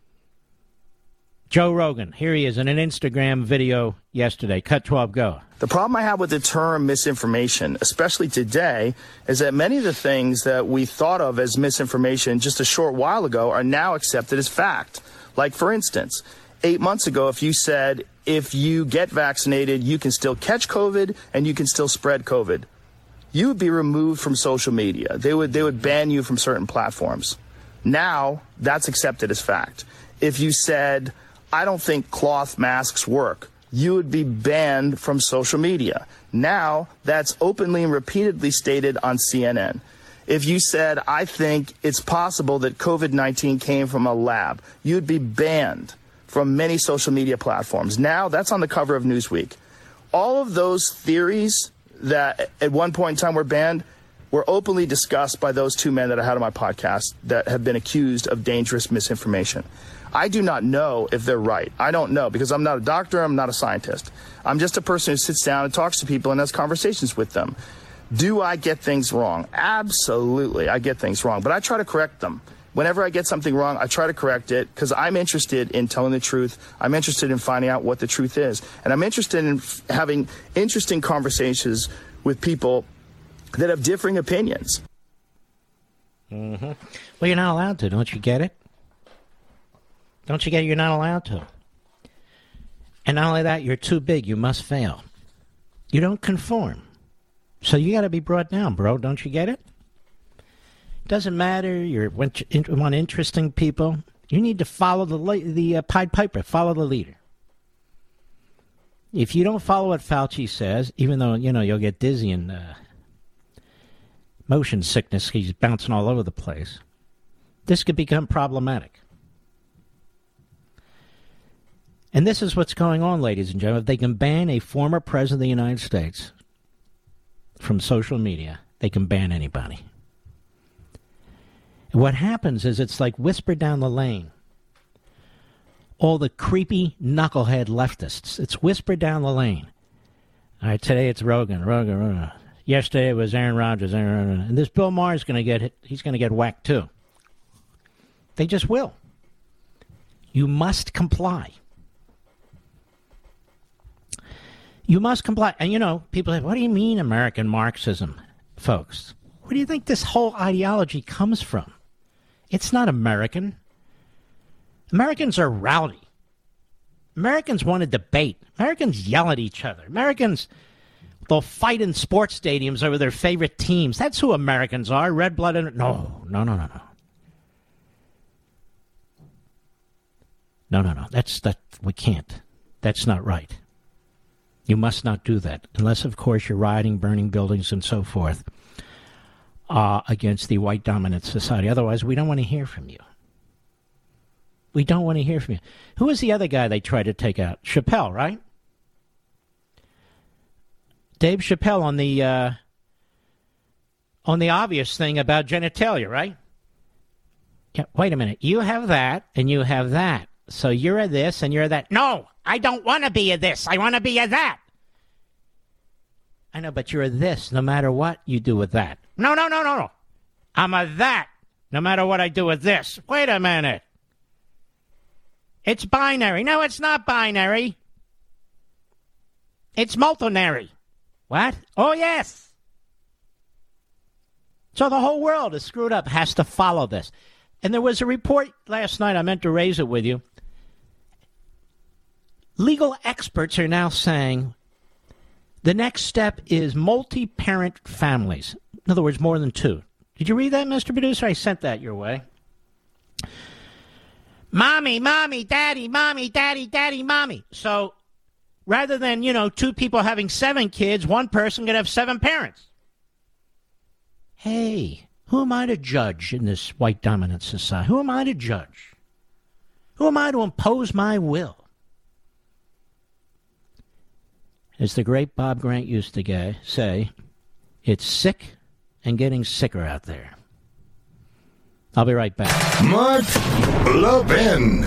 Joe Rogan, here he is in an Instagram video yesterday. Cut 12, go. The problem I have with the term misinformation, especially today, is that many of the things that we thought of as misinformation just a short while ago are now accepted as fact. Like, for instance, 8 months ago, if you said, if you get vaccinated, you can still catch COVID and you can still spread COVID, you would be removed from social media. They would ban you from certain platforms. Now, that's accepted as fact. If you said, I don't think cloth masks work, you would be banned from social media. Now, that's openly and repeatedly stated on CNN. If you said, I think it's possible that COVID-19 came from a lab, you'd be banned from many social media platforms. Now, that's on the cover of Newsweek. All of those theories that at one point in time were banned were openly discussed by those two men that I had on my podcast that have been accused of dangerous misinformation. I do not know if they're right. I don't know, because I'm not a doctor, I'm not a scientist. I'm just a person who sits down and talks to people and has conversations with them. Do I get things wrong? Absolutely, I get things wrong, but I try to correct them. Whenever I get something wrong, I try to correct it because I'm interested in telling the truth. I'm interested in finding out what the truth is. And I'm interested in having interesting conversations with people that have differing opinions. Mm-hmm. Well, you're not allowed to. Don't you get it? Don't you get it? You're not allowed to. And not only that, you're too big. You must fail. You don't conform. So you got to be brought down, bro. Don't you get it? Doesn't matter. You want interesting people. You need to follow the Pied Piper. Follow the leader. If you don't follow what Fauci says, even though, you'll get dizzy and motion sickness, he's bouncing all over the place, this could become problematic. And this is what's going on, ladies and gentlemen. If they can ban a former president of the United States from social media, they can ban anybody. And what happens is it's like whisper down the lane. All the creepy knucklehead leftists. It's whisper down the lane. All right, today it's Rogan. Yesterday it was Aaron Rodgers. And this Bill Maher is going to get hit. He's going to get whacked too. They just will. You must comply. You must comply. And, people say, what do you mean American Marxism, folks? Where do you think this whole ideology comes from? It's not American. Americans are rowdy. Americans want to debate. Americans yell at each other. Americans, they'll fight in sports stadiums over their favorite teams. That's who Americans are, red-blooded. No. No. That we can't. That's not right. You must not do that, unless, of course, you're rioting, burning buildings, and so forth against the white dominant society. Otherwise, we don't want to hear from you. We don't want to hear from you. Who was the other guy they tried to take out? Chappelle, right? Dave Chappelle on the obvious thing about genitalia, right? Yeah, wait a minute. You have that, and you have that. So you're a this, and you're a that. No, I don't want to be a this. I want to be a that. I know, but you're a this no matter what you do with that. No. I'm a that no matter what I do with this. Wait a minute. It's binary. No, it's not binary. It's multinary. What? Oh, yes. So the whole world is screwed up, has to follow this. And there was a report last night, I meant to raise it with you. Legal experts are now saying the next step is multi-parent families. In other words, more than two. Did you read that, Mr. Producer? I sent that your way. Mommy, daddy, mommy. So rather than, two people having 7 kids, one person could have 7 parents. Hey, who am I to judge in this white dominant society? Who am I to judge? Who am I to impose my will? As the great Bob Grant used to say, it's sick and getting sicker out there. I'll be right back. Mark Levin.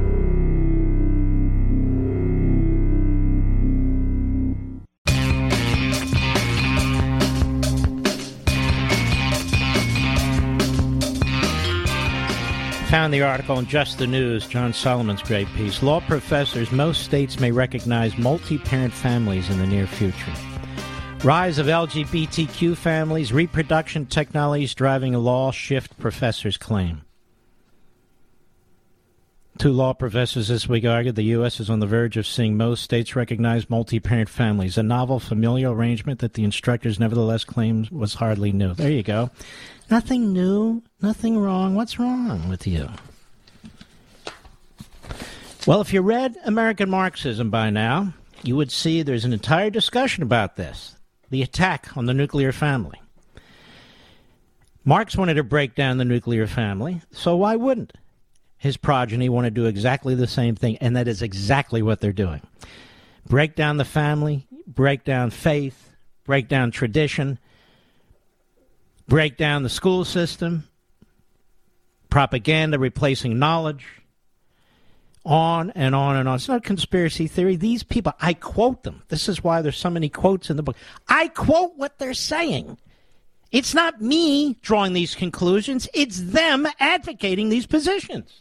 Found the article in Just the News, John Solomon's great piece. Law professors, most states may recognize multi-parent families in the near future. Rise of LGBTQ families, reproduction technologies driving a law shift, professors claim. 2 law professors this week argued the U.S. is on the verge of seeing most states recognize multi-parent families, a novel familial arrangement that the instructors nevertheless claimed was hardly new. There you go. Nothing new, nothing wrong. What's wrong with you? Well, if you read American Marxism by now, you would see there's an entire discussion about this, the attack on the nuclear family. Marx wanted to break down the nuclear family, so why wouldn't his progeny want to do exactly the same thing? And that is exactly what they're doing. Break down the family, break down faith, break down tradition, break down the school system, propaganda replacing knowledge, on and on and on. It's not conspiracy theory. These people, I quote them. This is why there's so many quotes in the book. I quote what they're saying. It's not me drawing these conclusions. It's them advocating these positions.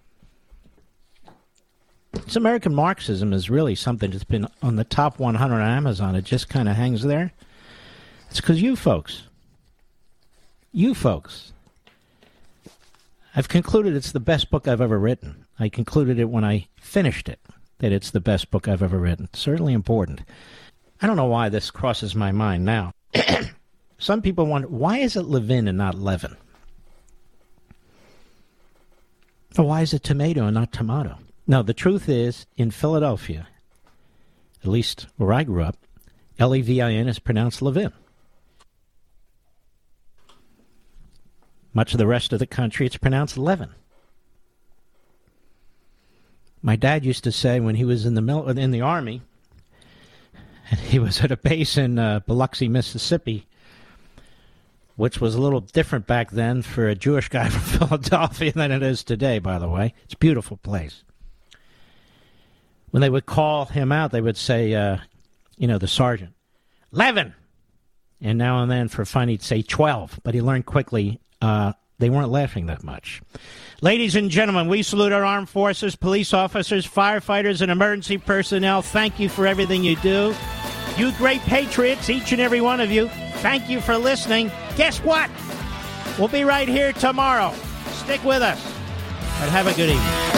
This American Marxism is really something that's been on the top 100 on Amazon. It just kind of hangs there. It's because you folks, I've concluded it's the best book I've ever written. I concluded it when I finished it, that it's the best book I've ever written. Certainly important. I don't know why this crosses my mind now. Some people wonder, why is it Levin and not Levin? Or why is it tomato and not tomato? No, the truth is, in Philadelphia, at least where I grew up, Levin is pronounced Levin. Much of the rest of the country, it's pronounced Levin. My dad used to say when he was in the Army, and he was at a base in Biloxi, Mississippi, which was a little different back then for a Jewish guy from Philadelphia than it is today, by the way. It's a beautiful place. When they would call him out, they would say, the sergeant, Levin. And now and then for fun, he'd say 12. But he learned quickly they weren't laughing that much. Ladies and gentlemen, we salute our armed forces, police officers, firefighters, and emergency personnel. Thank you for everything you do. You great patriots, each and every one of you, thank you for listening. Guess what? We'll be right here tomorrow. Stick with us, and have a good evening.